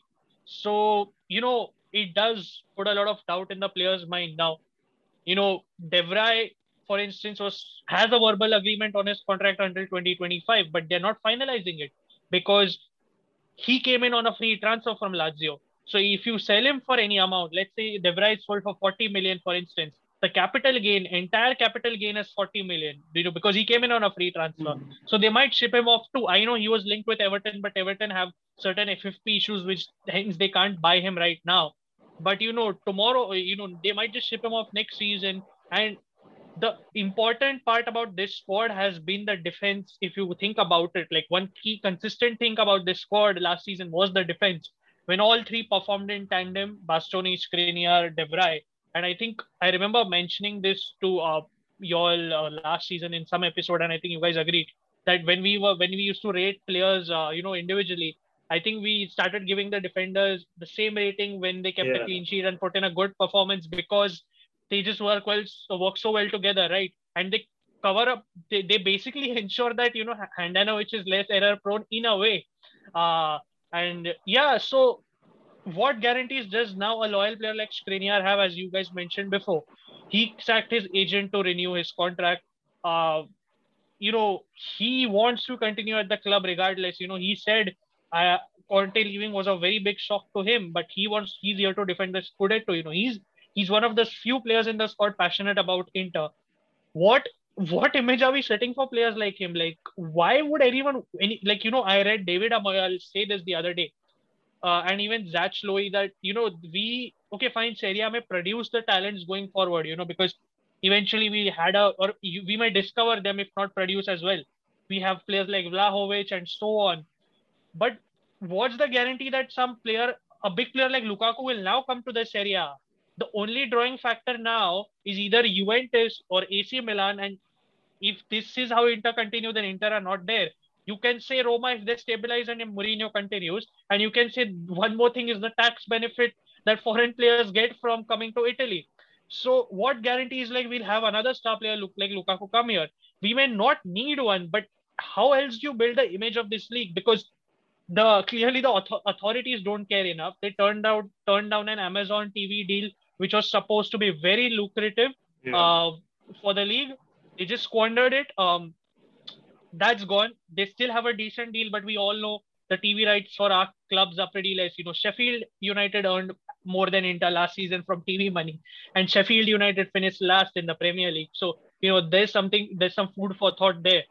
So you know it does put a lot of doubt in the player's mind now. You know, De Vrij, for instance, was has a verbal agreement on his contract until twenty twenty-five, but they're not finalizing it because he came in on a free transfer from Lazio. So if you sell him for any amount, let's say De Vrij is sold for forty million, for instance, the capital gain, entire capital gain is forty million, you know, because he came in on a free transfer. Mm. So they might ship him off too. I know he was linked with Everton, but Everton have certain F F P issues, which hence they can't buy him right now. But you know, tomorrow, you know, they might just ship him off next season. And the important part about this squad has been the defense. If you think about it, like one key consistent thing about this squad last season was the defense. When all three performed in tandem, Bastoni, Skriniar, De Vrij, and I think I remember mentioning this to uh, y'all uh, last season in some episode, and I think you guys agreed that when we were when we used to rate players, uh, you know, individually, I think we started giving the defenders the same rating when they kept Yeah. a clean sheet and put in a good performance because they just work well, work so well together, right? And they cover up. They, they basically ensure that, you know, Handanovic is less error prone in a way. Uh, and yeah, so what guarantees does now a loyal player like Skriniar have, as you guys mentioned before? He sacked his agent to renew his contract. Uh, you know, he wants to continue at the club regardless. You know, he said uh, Conte leaving was a very big shock to him, but he wants he's here to defend the Scudetto. You know, he's he's one of the few players in the squad passionate about Inter. What what image are we setting for players like him? Like, why would anyone any like you know? I read David Amoyal say this the other day, uh, and even Zach Lowy, that you know we okay fine Serie A may produce the talents going forward. You know, because eventually we had a or you, we might discover them if not produce as well. We have players like Vlahovic and so on. But what's the guarantee that some player, a big player like Lukaku, will now come to the Serie A? The only drawing factor now is either Juventus or A C Milan. And if this is how Inter continue, then Inter are not there. You can say Roma if they stabilize and if Mourinho continues. And you can say one more thing is the tax benefit that foreign players get from coming to Italy. So what guarantees like we'll have another star player look like Lukaku come here? We may not need one, but how else do you build the image of this league? Because the clearly the author- authorities don't care enough. They turned out turned down an Amazon T V deal which was supposed to be very lucrative Yeah. uh, for the league. They just squandered it. Um, that's gone. They still have a decent deal, but we all know the T V rights for our clubs are pretty less. You know, Sheffield United earned more than Inter last season from T V money, and Sheffield United finished last in the Premier League. So you know, there's something, there's some food for thought there.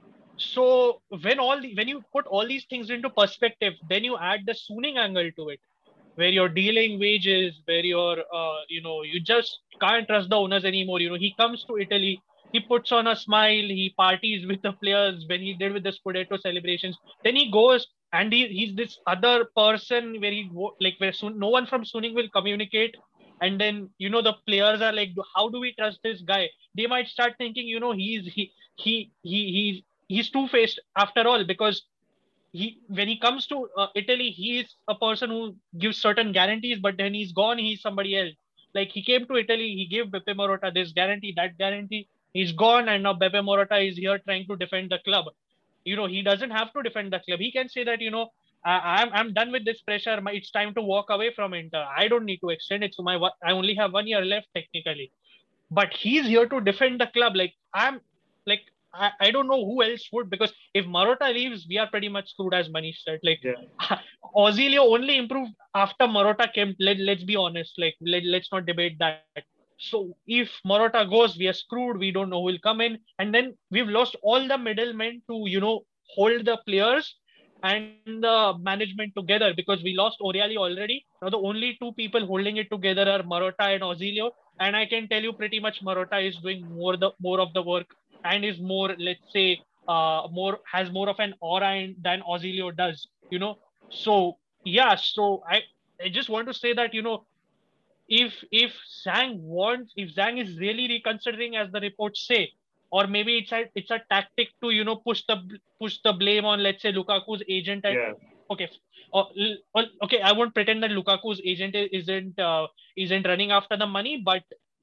So when all the, when you put all these things into perspective, then you add the Suning angle to it, where you're dealing wages, where you're, uh, you know, you just can't trust the owners anymore. You know, he comes to Italy, he puts on a smile, he parties with the players when he did with the Scudetto celebrations. Then he goes and he, he's this other person where he, like, where soon, no one from Suning will communicate. And then, you know, the players are like, how do we trust this guy? They might start thinking, you know, he's, he, he, he, he's, he's two-faced after all, because he when he comes to uh, Italy, he is a person who gives certain guarantees, but then he's gone, he's somebody else. Like he came to Italy, he gave Beppe Marotta this guarantee, that guarantee, he's gone, and now Beppe Marotta is here trying to defend the club. You know, he doesn't have to defend the club. He can say that, you know, I, I'm I'm done with this pressure. My, it's time to walk away from Inter. I don't need to extend it. So my I only have one year left technically, but he's here to defend the club. Like I'm like. I, I don't know who else would, because if Marotta leaves, we are pretty much screwed, as Manish said. Like, yeah. Ozilio only improved after Marotta came. Let, let's be honest. Like, let, let's not debate that. So, if Marotta goes, we are screwed. We don't know who will come in. And then we've lost all the middlemen to, you know, hold the players and the management together, because we lost Oriali already. Now, the only two people holding it together are Marotta and Ozilio. And I can tell you pretty much Marotta is doing more the more of the work, and is more, let's say, uh, more has more of an aura in, than Ozilio does, you know. So yeah, so I, I just want to say that, you know, if if Zhang wants, if Zhang is really reconsidering, as the reports say, or maybe it's a it's a tactic to, you know, push the push the blame on, let's say, Lukaku's agent. And, yeah. Okay, uh, okay, I won't pretend that Lukaku's agent isn't uh, isn't running after the money, but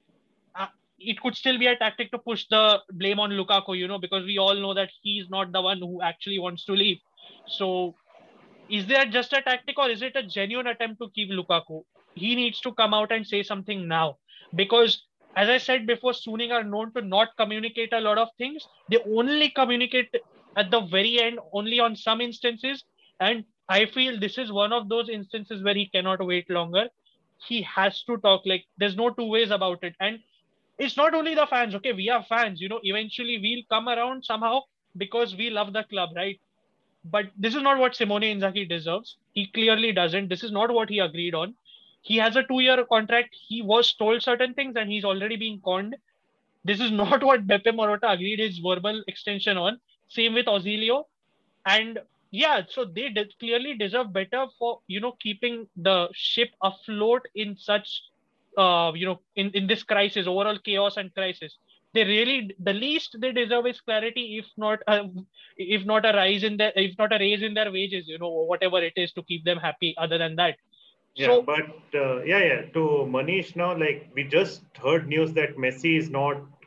it could still be a tactic to push the blame on Lukaku, you know, because we all know that he's not the one who actually wants to leave. So is there just a tactic, or is it a genuine attempt to keep Lukaku? He needs to come out and say something now, because as I said before, Suning are known to not communicate a lot of things. They only communicate at the very end, only on some instances. And I feel this is one of those instances where he cannot wait longer. He has to talk. Like, there's no two ways about it. And it's not only the fans. Okay, we are fans, you know, eventually we'll come around somehow because we love the club, right? But this is not what Simone Inzaghi deserves. He clearly doesn't. This is not what he agreed on. He has a two-year contract. He was told certain things and he's already being conned. This is not what Beppe Marotta agreed his verbal extension on. Same with Ozilio. And yeah, so they de- clearly deserve better for, you know, keeping the ship afloat in such Uh, you know, in, in this crisis, overall chaos and crisis. They really, the least they deserve is clarity, if not a, if not a rise in their, if not a raise in their wages, you know, whatever it is to keep them happy. Other than that, yeah, so but uh, yeah, yeah. To Manish now, like we just heard news that Messi is not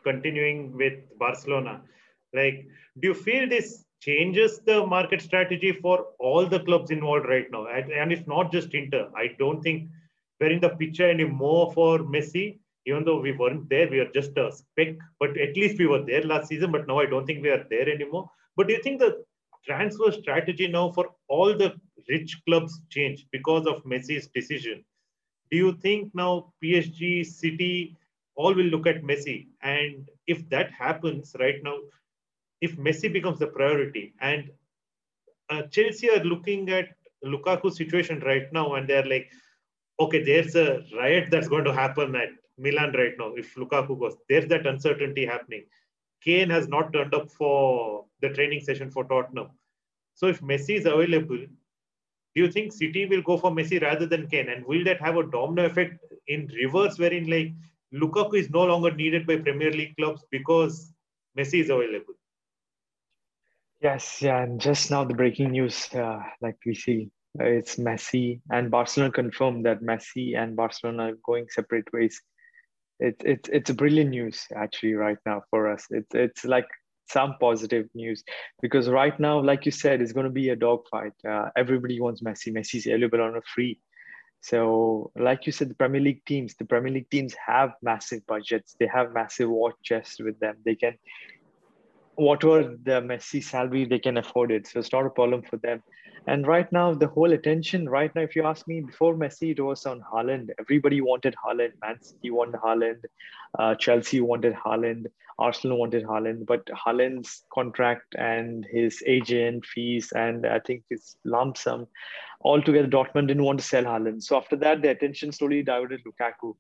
continuing with Barcelona, like, do you feel this changes the market strategy for all the clubs involved right now? And, and it's not just Inter. I don't think we're in the picture anymore for Messi, even though we weren't there. We are just a speck, but at least we were there last season. But now I don't think we are there anymore. But do you think the transfer strategy now for all the rich clubs change because of Messi's decision? Do you think now P S G, City, all will look at Messi? And if that happens right now, if Messi becomes the priority, and uh, Chelsea are looking at Lukaku's situation right now, and they're like, okay, there's a riot that's going to happen at Milan right now if Lukaku goes. There's that uncertainty happening. Kane has not turned up for the training session for Tottenham. So if Messi is available, do you think City will go for Messi rather than Kane? And will that have a domino effect in reverse, wherein like Lukaku is no longer needed by Premier League clubs because Messi is available? Yes, yeah, and just now the breaking news, uh, like we see, uh, it's Messi and Barcelona confirmed that Messi and Barcelona are going separate ways. It's it's it's a brilliant news actually right now for us. It's it's like some positive news because right now, like you said, it's going to be a dogfight. Uh, everybody wants Messi. Messi's available on a free. So, like you said, the Premier League teams, the Premier League teams have massive budgets. They have massive war chests with them. They can whatever the Messi salary, they can afford it. So it's not a problem for them. And right now, the whole attention, right now, if you ask me, before Messi, it was on Haaland. Everybody wanted Haaland. Man City wanted Haaland. Uh, Chelsea wanted Haaland. Arsenal wanted Haaland. But Haaland's contract and his agent fees and I think his lump sum, altogether, Dortmund didn't want to sell Haaland. So after that, the attention slowly diverted Lukaku.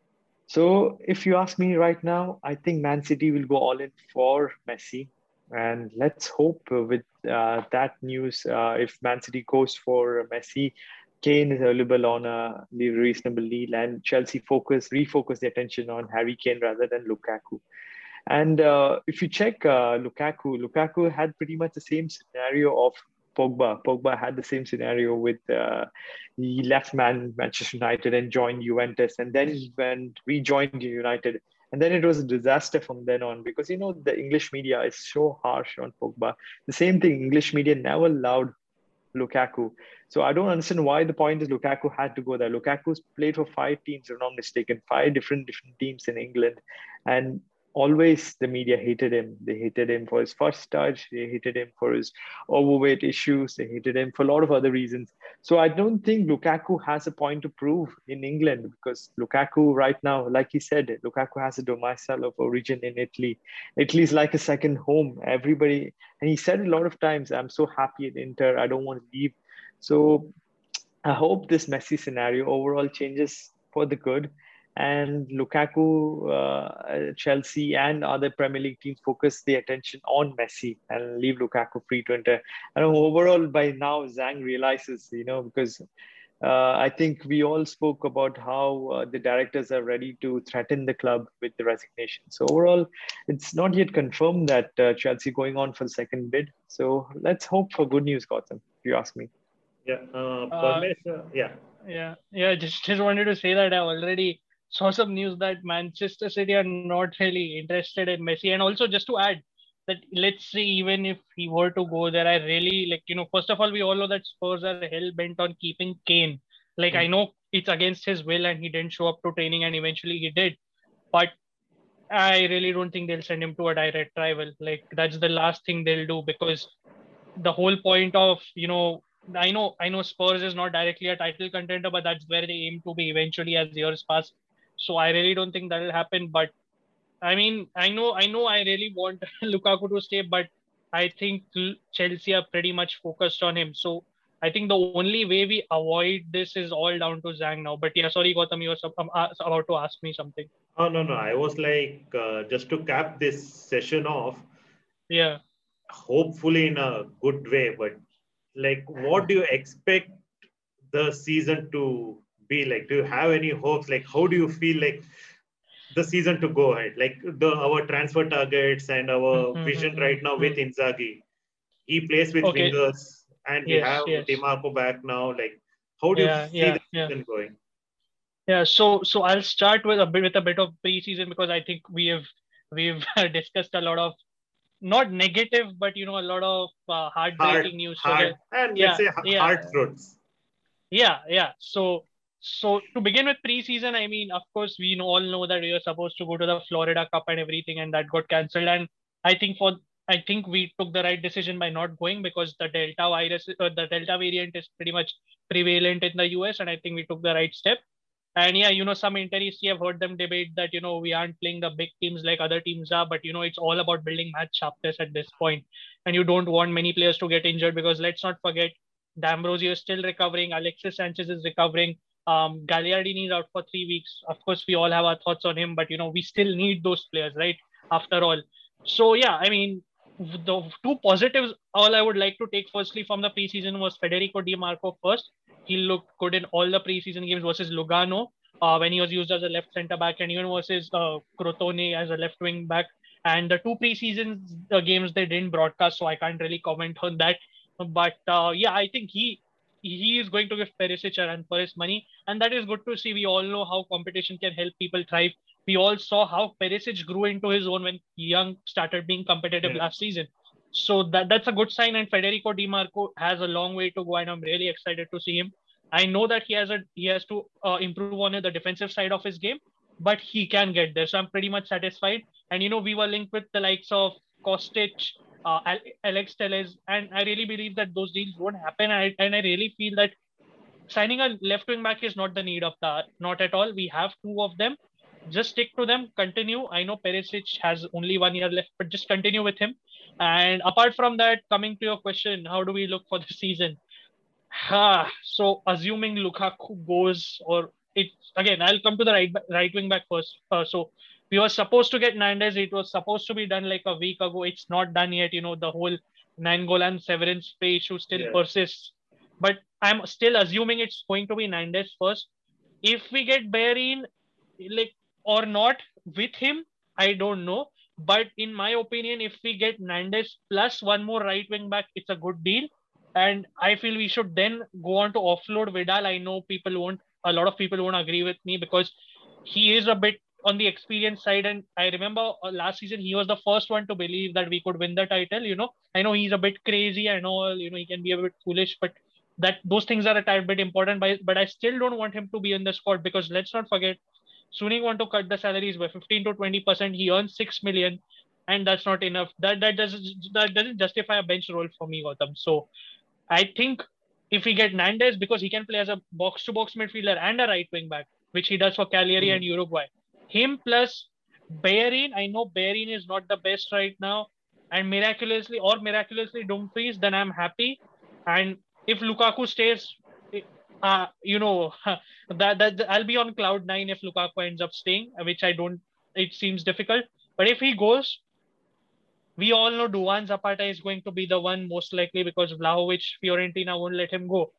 So if you ask me right now, I think Man City will go all in for Messi. And let's hope uh, with uh, that news, uh, if Man City goes for Messi, Kane is available on a reasonable deal, and Chelsea focus refocus the attention on Harry Kane rather than Lukaku. And uh, if you check uh, Lukaku, Lukaku had pretty much the same scenario of Pogba. Pogba had the same scenario with uh, he left Man Manchester United and joined Juventus, and then he went rejoined United. And then it was a disaster from then on because, you know, the English media is so harsh on Pogba. The same thing, English media never allowed Lukaku. So I don't understand why the point is Lukaku had to go there. Lukaku's played for five teams, if I'm not mistaken, five different different teams in England. And always the media hated him. They hated him for his first touch. They hated him for his overweight issues. They hated him for a lot of other reasons. So I don't think Lukaku has a point to prove in England because Lukaku right now, like he said, Lukaku has a domicile of origin in Italy. Italy is like a second home. Everybody, and he said a lot of times, I'm so happy at Inter. I don't want to leave. So I hope this Messi scenario overall changes for the good. And Lukaku, uh, Chelsea, and other Premier League teams focus their attention on Messi and leave Lukaku free to enter. And overall, by now, Zhang realizes, you know, because uh, I think we all spoke about how uh, the directors are ready to threaten the club with the resignation. So overall, it's not yet confirmed that uh, Chelsea going on for the second bid. So let's hope for good news, Gautam, if you ask me. Yeah, uh, Uh, Parmesh, uh, yeah. yeah, yeah. Just just wanted to say that I already saw some news that Manchester City are not really interested in Messi. And also, just to add that, let's say even if he were to go there, I really like, you know, first of all, we all know that Spurs are hell bent on keeping Kane. Like, I know it's against his will and he didn't show up to training and eventually he did. But I really don't think they'll send him to a direct rival. Like, that's the last thing they'll do because the whole point of, you know, I know, I know Spurs is not directly a title contender, but that's where they aim to be eventually as years pass. So I really don't think that'll happen. But I mean, I know, I know, I really want Lukaku to stay, but I think Chelsea are pretty much focused on him. So I think the only way we avoid this is all down to Zhang now. But yeah, sorry, Gautam, you were um, uh, about to ask me something. Oh, no, no. I was like, uh, just to cap this session off. Yeah. Hopefully in a good way, but like, what do you expect the season to be like? Do you have any hopes? Like, how do you feel like the season to go ahead? Like the our transfer targets and our Mm-hmm, vision mm-hmm, right now with mm-hmm. Inzaghi. He plays with Okay. wingers, and we Yes, have yes. Dimarco back now. Like, how do Yeah, you see yeah, the yeah. season going? Yeah, so so I'll start with a bit with a bit of preseason because I think we have we've discussed a lot of not negative, but you know, a lot of uh, heartbreaking Hard, news. So hard, the, and let's yeah, say h- yeah, hard truths. yeah, yeah. So, so to begin with preseason, I mean, of course, we know, all know that we were supposed to go to the Florida Cup and everything, and that got cancelled. And I think for I think we took the right decision by not going because the Delta virus, uh, the Delta variant is pretty much prevalent in the U S, and I think we took the right step. And yeah, you know, some injuries, I've heard them debate that, you know, we aren't playing the big teams like other teams are, but, you know, it's all about building match sharpness at this point. And you don't want many players to get injured because let's not forget, D'Ambrosio is still recovering. Alexis Sanchez is recovering. Um, Gagliardini is out for three weeks. Of course, we all have our thoughts on him, but, you know, we still need those players, right? After all. So, yeah, I mean, the two positives, all I would like to take firstly from the preseason was Federico Di Marco first. He looked good in all the preseason games versus Lugano uh, when he was used as a left centre back, and even versus uh, Crotone as a left wing back. And the two preseason uh, games they didn't broadcast, so I can't really comment on that. But uh, yeah, I think he he is going to give Perisic a run for his money, and that is good to see. We all know how competition can help people thrive. We all saw how Perisic grew into his own when Young started being competitive Yeah. last season. So that that's a good sign. And Federico Di Marco has a long way to go, and I'm really excited to see him. I know that he has a he has to uh, improve on the defensive side of his game, but he can get there. So I'm pretty much satisfied. And you know, we were linked with the likes of Kostic, uh, Alex Telles, and I really believe that those deals won't happen. I, and I really feel that signing a left wing back is not the need of the hour, not at all. We have two of them. Just stick to them, continue. I know Perisic has only one year left, but just continue with him. And apart from that, coming to your question, how do we look for the season? Ah, so assuming Lukaku goes, or it again, I'll come to the right right wing back first. Uh, so we were supposed to get Nandes. It was supposed to be done like a week ago. It's not done yet. You know, the whole Nangolan severance pay issue still Yeah. persists. But I'm still assuming it's going to be Nandes first. If we get Bahrain, like or not with him, I don't know. But in my opinion, if we get Nandes plus one more right wing back, it's a good deal. And I feel we should then go on to offload Vidal. I know people won't, a lot of people won't agree with me because he is a bit on the experience side. And I remember uh, last season, he was the first one to believe that we could win the title. You know, I know he's a bit crazy. I know, you know, he can be a bit foolish, but that those things are a tad bit important. But, but I still don't want him to be in the squad because let's not forget, Suning want to cut the salaries by fifteen to twenty percent. He earns six million, and that's not enough. That that doesn't that doesn't justify a bench role for me, Gautam. So I think if we get Nandes, because he can play as a box-to-box midfielder and a right wing back, which he does for Cagliari Mhm. and Uruguay, him plus Bahrain, I know Bahrain is not the best right now, and miraculously or miraculously Dumfries, then I'm happy. And if Lukaku stays, uh, you know, that, that I'll be on cloud nine if Lukaku ends up staying, which I don't, it seems difficult. But if he goes, we all know Duvan Zapata is going to be the one most likely because Vlahovic, Fiorentina won't let him go.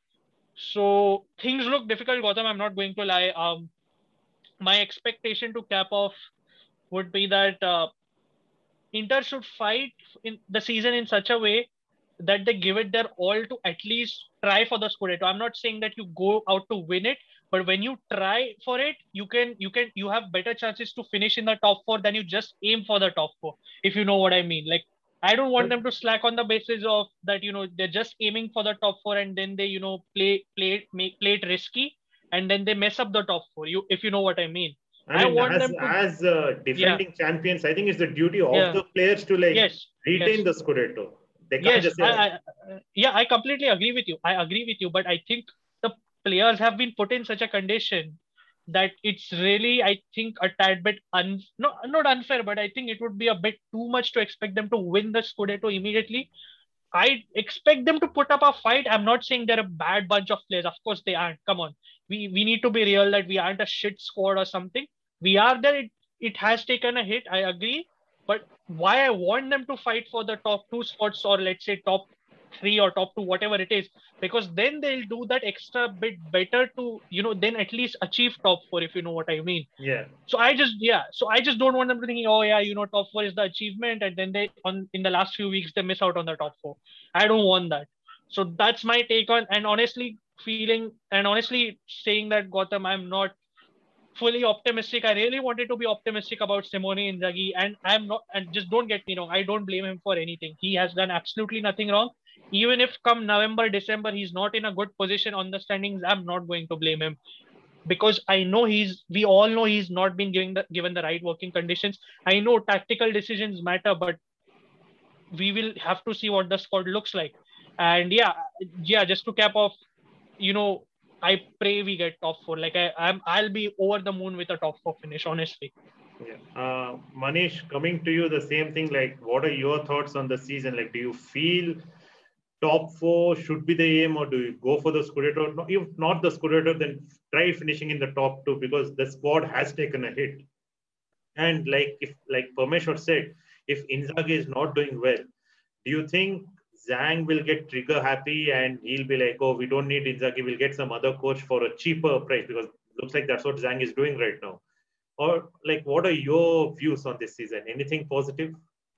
So things look difficult, Gautam. I'm not going to lie. Um, my expectation to cap off would be that uh, Inter should fight in the season in such a way that they give it their all to at least try for the Scudetto. I'm not saying that you go out to win it, but when you try for it, you can you can you have better chances to finish in the top four than you just aim for the top four, if you know what I mean. Like I don't want them to slack on the basis of that, you know, they're just aiming for the top four and then they, you know, play play make play it risky and then they mess up the top four. You if you know what I mean. I I mean, want as them to as uh, yeah, defending champions, I think it's the duty of yeah, the players to like yes, retain yes. the Scudetto. They can't Yes, just I, say, I, uh, yeah, I completely agree with you. I agree with you, but I think the players have been put in such a condition that it's really, I think, a tad bit un, no, not unfair, but I think it would be a bit too much to expect them to win the Scudetto immediately. I expect them to put up a fight. I'm not saying they're a bad bunch of players. Of course they aren't. Come on, we we need to be real that we aren't a shit squad or something. We are there. It, it has taken a hit. I agree, but why I want them to fight for the top two spots or let's say top three or top two, whatever it is, because then they'll do that extra bit better to, you know, then at least achieve top four, if you know what I mean. yeah. So I just, yeah, so I just don't want them to think, oh yeah, you know, top four is the achievement, and then they on in the last few weeks they miss out on the top four. I don't want that. So that's my take on, and honestly feeling, and honestly saying that Gautam, I'm not fully optimistic. I really wanted to be optimistic about Simone Inzaghi, and I'm not. And just don't get me wrong, I don't blame him for anything. He has done absolutely nothing wrong. Even if come November, December, he's not in a good position on the standings, I'm not going to blame him because I know he's. We all know he's not been given the given the right working conditions. I know tactical decisions matter, but we will have to see what the squad looks like. And yeah, yeah, just to cap off, you know, I pray we get top four. Like I, I'm, I'll be over the moon with a top four finish, honestly. Yeah. Uh, Manish, coming to you, the same thing. Like, what are your thoughts on the season? Like, do you feel top four should be the aim, or do you go for the Scudetto? No, if not the Scudetto, then try finishing in the top two because the squad has taken a hit. And like if like Parmeshwar said, if Inzaghi is not doing well, do you think Zhang will get trigger happy and he'll be like, oh, we don't need Inzaghi, we'll get some other coach for a cheaper price because it looks like that's what Zhang is doing right now. Or like, what are your views on this season? Anything positive?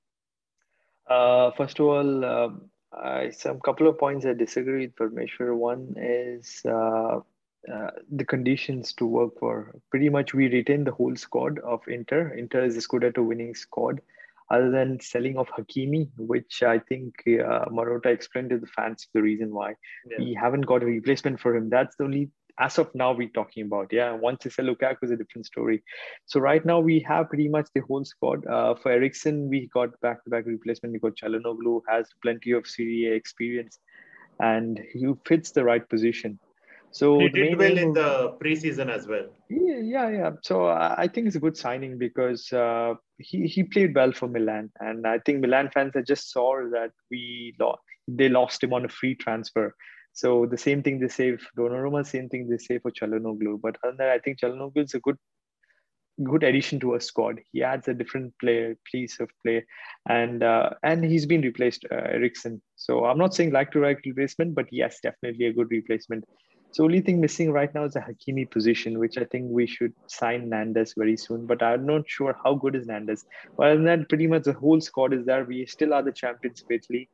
Uh, first of all, um, I some couple of points I disagree with Parmeshwar. One is uh, uh, the conditions to work for. Pretty much, we retain the whole squad of Inter. Inter is a Scudetto winning squad. Other than selling of Hakimi, which I think uh, Marotta explained to the fans the reason why Yeah. we haven't got a replacement for him. That's the only, as of now, we're talking about. Yeah, once they sell Lukaku is a different story. So right now we have pretty much the whole squad. Uh, for Ericsson, we got back-to-back replacement. We got Çalhanoğlu, has plenty of Serie A experience, and he fits the right position. So He the did main well aim in of the preseason as well. yeah, yeah, yeah. So I I think it's a good signing because uh, he he played well for Milan, and I think Milan fans I just saw that we lost they lost him on a free transfer. So the same thing they say for Donnarumma, same thing they say for Çalhanoğlu. But other than that, I think Çalhanoğlu is a good good addition to a squad. He adds a different player, piece of play, and uh, and he's been replaced uh, Ericsson. So I'm not saying like to like replacement, but yes, definitely a good replacement. So only thing missing right now is a Hakimi position, which I think we should sign Nandes very soon. But I'm not sure how good is Nandes. But other than that, pretty much the whole squad is there. We still are the champions of Italy.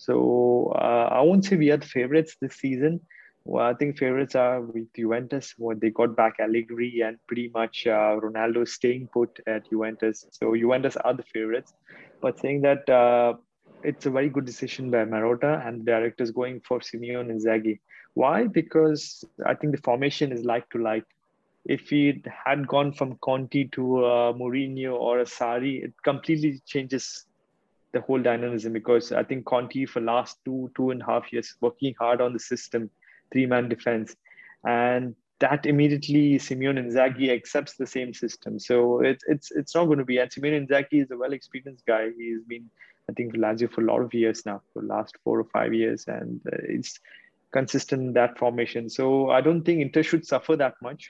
So uh, I won't say we are the favorites this season. Well, I think favorites are with Juventus. What they got back Allegri and pretty much uh, Ronaldo staying put at Juventus. So Juventus are the favorites. But saying that uh, it's a very good decision by Marotta and the directors going for Simeone Inzaghi. Why? Because I think the formation is like to like. If he had gone from Conte to uh, Mourinho or a Sarri, it completely changes the whole dynamism because I think Conte for last two, two and a half years working hard on the system, three-man defense. And that immediately Simeone Inzaghi accepts the same system. So it's it's it's not going to be. And Simeone Inzaghi is a well-experienced guy. He's been, I think, for Lazio for a lot of years now, for the last four or five years. And uh, it's consistent in that formation. So I don't think Inter should suffer that much.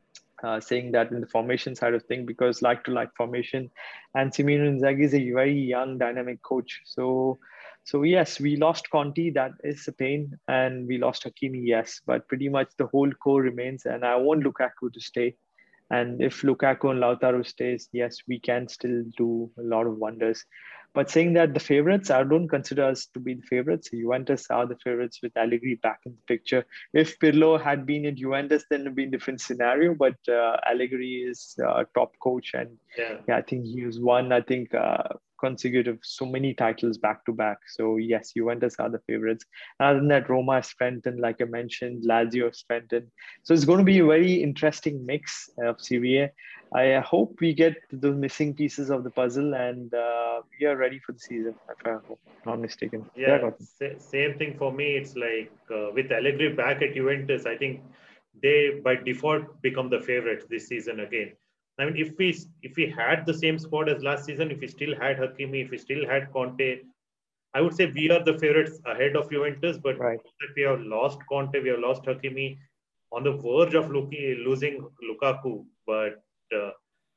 Uh, saying that in the formation side of thing because like to like formation, and Simeone Inzaghi is a very young, dynamic coach. So, so yes, we lost Conte. That is a pain, and we lost Hakimi. Yes, but pretty much the whole core remains, and I want Lukaku to stay. And if Lukaku and Lautaro stays, yes, we can still do a lot of wonders. But saying that the favorites, I don't consider us to be the favorites. Juventus are the favorites with Allegri back in the picture. If Pirlo had been in Juventus, then it would be a different scenario. But uh, Allegri is a top coach, and Yeah. yeah, I think he has won. I think uh, consecutive so many titles back to back. So yes, Juventus are the favorites. Other than that, Roma is strengthened, like I mentioned, Lazio is strengthened. So it's going to be a very interesting mix of Serie A. I hope we get those missing pieces of the puzzle and uh, we are ready for the season, if I'm not mistaken. Yeah, Gautam. sa- same thing for me. It's like uh, with Allegri back at Juventus, I think they by default become the favorites this season again. I mean, if we if we had the same squad as last season, if we still had Hakimi, if we still had Conte, I would say we are the favorites ahead of Juventus. But Right. that we have lost Conte, we have lost Hakimi, on the verge of looking, losing Lukaku. But uh,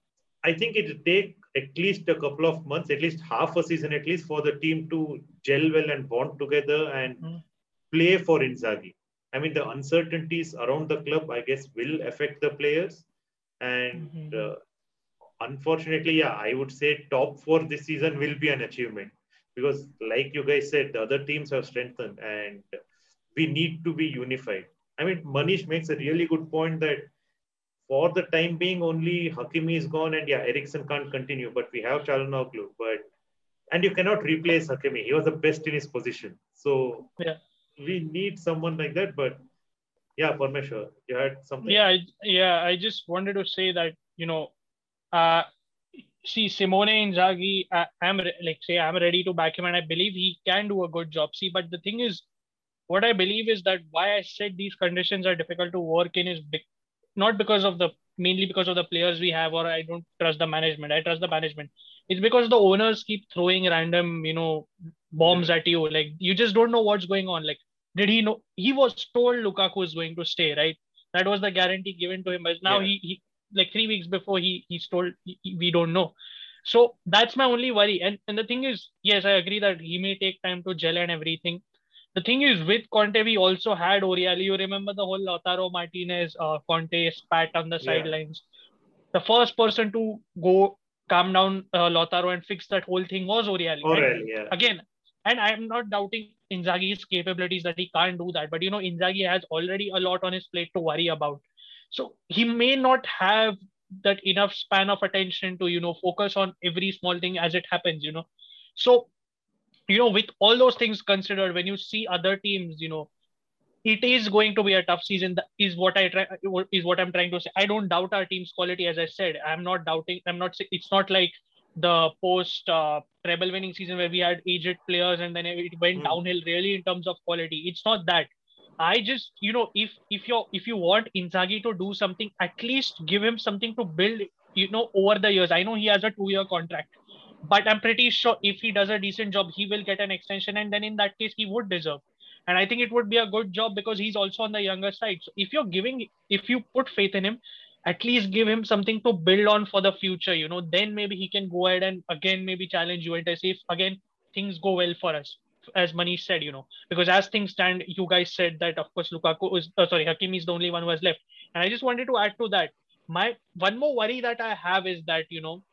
I think it will take at least a couple of months, at least half a season, at least for the team to gel well and bond together and Mm. play for Inzaghi. I mean, the uncertainties around the club, I guess, will affect the players. And Mhm. uh, unfortunately, yeah, I would say top four this season will be an achievement because, like you guys said, the other teams have strengthened and we need to be unified. I mean, Manish makes a really good point that for the time being, only Hakimi is gone, and yeah, Ericsson can't continue. But we have Çalhanoğlu, but and you cannot replace Hakimi. He was the best in his position. So Yeah. we need someone like that. But yeah, Parmeshwar, you had something. Yeah, I, yeah. I just wanted to say that you know, uh, see Simone Inzaghi. I, I'm re- like say I'm ready to back him, and I believe he can do a good job. See, but the thing is, what I believe is that why I said these conditions are difficult to work in is big, not because of the mainly because of the players we have, or I don't trust the management. I trust the management. It's because the owners keep throwing random, you know, bombs at you. Like you just don't know what's going on. Like, did he know? He was told Lukaku is going to stay, right? That was the guarantee given to him. But now Yeah. he, he like three weeks before he he's told he, he- we don't know. So that's my only worry. And and the thing is, yes, I agree that he may take time to gel and everything. The thing is, with Conte, we also had Oriali. You remember the whole Lautaro Martinez, uh, Conte spat on the Yeah. sidelines. The first person to go calm down uh, Lautaro and fix that whole thing was Oriali. And Orel, yeah. again, and I'm not doubting Inzaghi's capabilities that he can't do that, but you know, Inzaghi has already a lot on his plate to worry about. So he may not have that enough span of attention to, you know, focus on every small thing as it happens, you know. So, you know, with all those things considered, when you see other teams, you know, it is going to be a tough season. That is what I try is what I'm trying to say. I don't doubt our team's quality, as I said. I'm not doubting. I'm not. say- It's not like the post uh, treble winning season where we had aged players and then it went Hmm. downhill really in terms of quality. It's not that. I just, you know, if if you if you want Inzaghi to do something, at least give him something to build. You know, over the years. I know he has a two-year contract, but I'm pretty sure if he does a decent job, he will get an extension, and then in that case, he would deserve. And I think it would be a good job because he's also on the younger side. So if you're giving, if you put faith in him, at least give him something to build on for the future. You know, then maybe he can go ahead and again maybe challenge Juventus if again things go well for us, as Manish said. You know, because as things stand, you guys said that of course Lukaku is uh, sorry, Hakimi is the only one who has left. And I just wanted to add to that. My one more worry that I have is that you know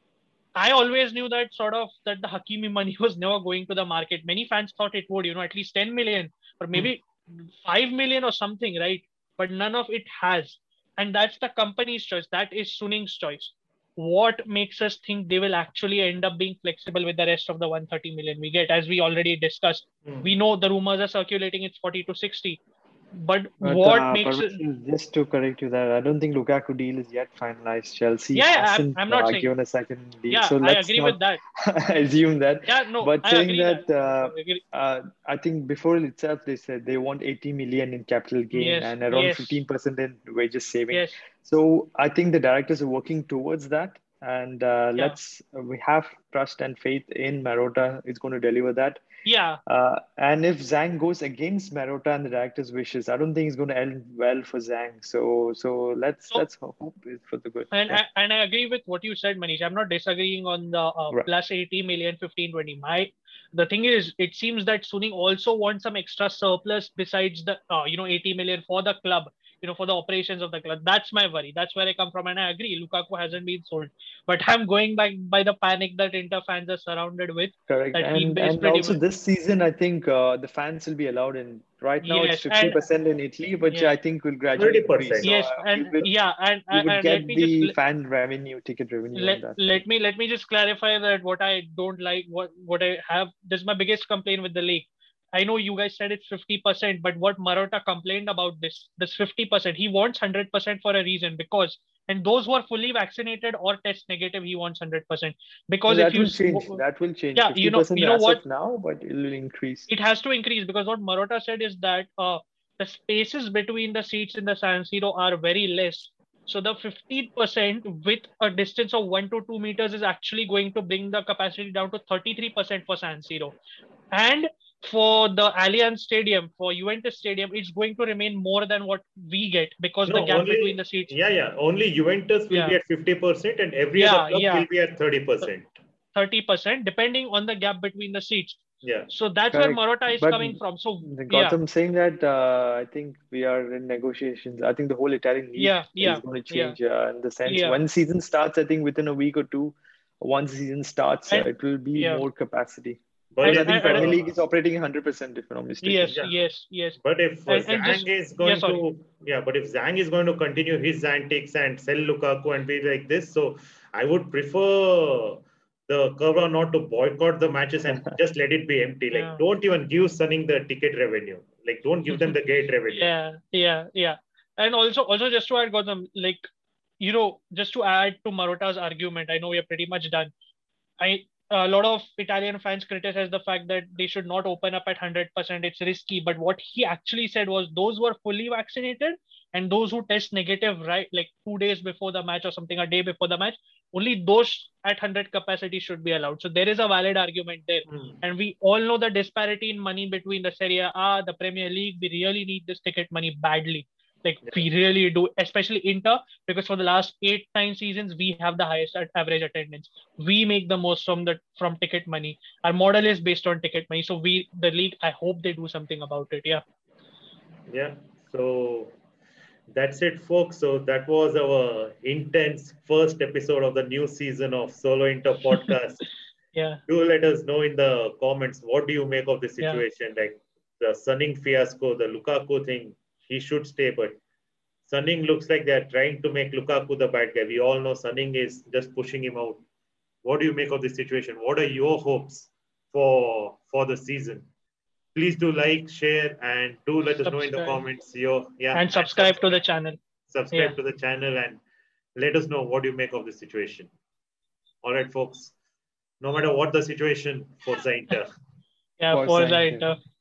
I always knew that sort of that the Hakimi money was never going to the market. Many fans thought it would, you know, at least ten million or maybe five million or something, right? But none of it has. And that's the company's choice. That is Suning's choice. What makes us think they will actually end up being flexible with the rest of the one hundred thirty million we get? As we already discussed, Hmm. we know the rumors are circulating it's forty to sixty. But But what uh, makes it? Parvez, just to correct you that I don't think Lukaku deal is yet finalized. Chelsea Yeah, I'm, hasn't I'm not uh, saying. given a second deal, Yeah, so I let's agree not with that. assume that. Yeah, no, But I saying agree that. that, uh, I agree. uh, I think before itself they said they want eighty million in capital gain Yes, and around yes, fifteen percent in wages saving. yes. So I think the directors are working towards that, and uh, Yeah. let's we have trust and faith in Marotta is going to deliver that. Yeah, Uh, and if Zhang goes against Marotta and the director's wishes, I don't think it's going to end well for Zhang. So, so let's so let's hope it for the good. and Yeah, I, and I agree with what you said, Manish. I'm not disagreeing on the uh, right. plus eighty million, fifteen, twenty. My the thing is, it seems that Suning also wants some extra surplus besides the uh, you know eighty million for the club, you know, for the operations of the club. That's my worry. That's where I come from, and I agree. Lukaku hasn't been sold, but I'm going back by the panic that Inter fans are surrounded with. Correct. That he And is and pretty also much this season, I think uh, the fans will be allowed in. Right now, it's yes, and fifty percent in Italy, but yeah, I think will gradually increase. thirty percent. So yes, uh, we and will yeah, and we and, would and let get me just the fan revenue, ticket revenue on let that. let me let me just clarify that what I don't like, what what I have, this is my biggest complaint with the league. I know you guys said it's fifty percent, but what Marotta complained about this, this fifty percent, he wants one hundred percent for a reason because, and those who are fully vaccinated or test negative, he wants one hundred percent. No, Because if that you, will s- change. w- That will change. yeah, you know, 50% you know as what, of now, but it will increase. it has to increase because what Marotta said is that uh, the spaces between the seats in the San Siro are very less. So the fifteen percent with a distance of one to two meters is actually going to bring the capacity down to thirty-three percent for San Siro. And for the Allianz Stadium, for Juventus Stadium, it's going to remain more than what we get because the No, gap between the only seats. yeah, yeah. Only Juventus will Yeah, be at fifty percent, and every other yeah, club yeah, will be at thirty percent. thirty percent depending on the gap between the seats. Yeah. So that's where Correct. Marotta is But coming from. So the yeah, Gotham saying that uh, I think we are in negotiations. I think the whole Italian league yeah, is yeah, going to yeah, change uh, in the sense yeah. when season starts, I think within a week or two, once the season starts, uh, And it will be yeah, more capacity. But I And, think and, Premier and League is operating one hundred percent, if I'm not mistaken. yes, yeah. yes, yes. But if uh, And, and Zhang just is yeah, going sorry. to, yeah, but if Zhang is going to continue his antics and sell Lukaku and be like this, so I would prefer the Curva not to boycott the matches and just let it be empty. Like, Yeah. don't even give Sunning the ticket revenue. Like, don't give them the gate revenue. Yeah, yeah, yeah. And also, also just to add, Gautam, like, you know, just to add to Marotta's argument, I know we are pretty much done. I A lot of Italian fans criticize the fact that they should not open up at one hundred percent. It's risky. But what he actually said was those who are fully vaccinated and those who test negative, right, like two days before the match or something, a day before the match, only those at one hundred capacity should be allowed. So there is a valid argument there. Hmm. And we all know the disparity in money between the Serie A, the Premier League. We really need this ticket money badly. Like Yeah. we really do, especially Inter, because for the last eight, nine seasons, we have the highest at average attendance. We make the most from the from ticket money. Our model is based on ticket money. So we, the league, I hope they do something about it. Yeah. Yeah. So that's it, folks. So that was our intense first episode of the new season of Solo Inter podcast. Yeah. Do let us know in the comments what do you make of the Yeah. situation, like the Sunning fiasco, the Lukaku thing. He should stay, but Sunning looks like they're trying to make Lukaku the bad guy. We all know Sunning is just pushing him out. What do you make of this situation? What are your hopes for for the season? Please do like, share, and do let us know in the Subscribe. comments. Your yeah, And subscribe to the channel. subscribe Yeah. to the channel and let us know what you make of the situation. All right, folks. No matter what the situation, Forza Inter. Yeah. Forza Forza Inter. Inter.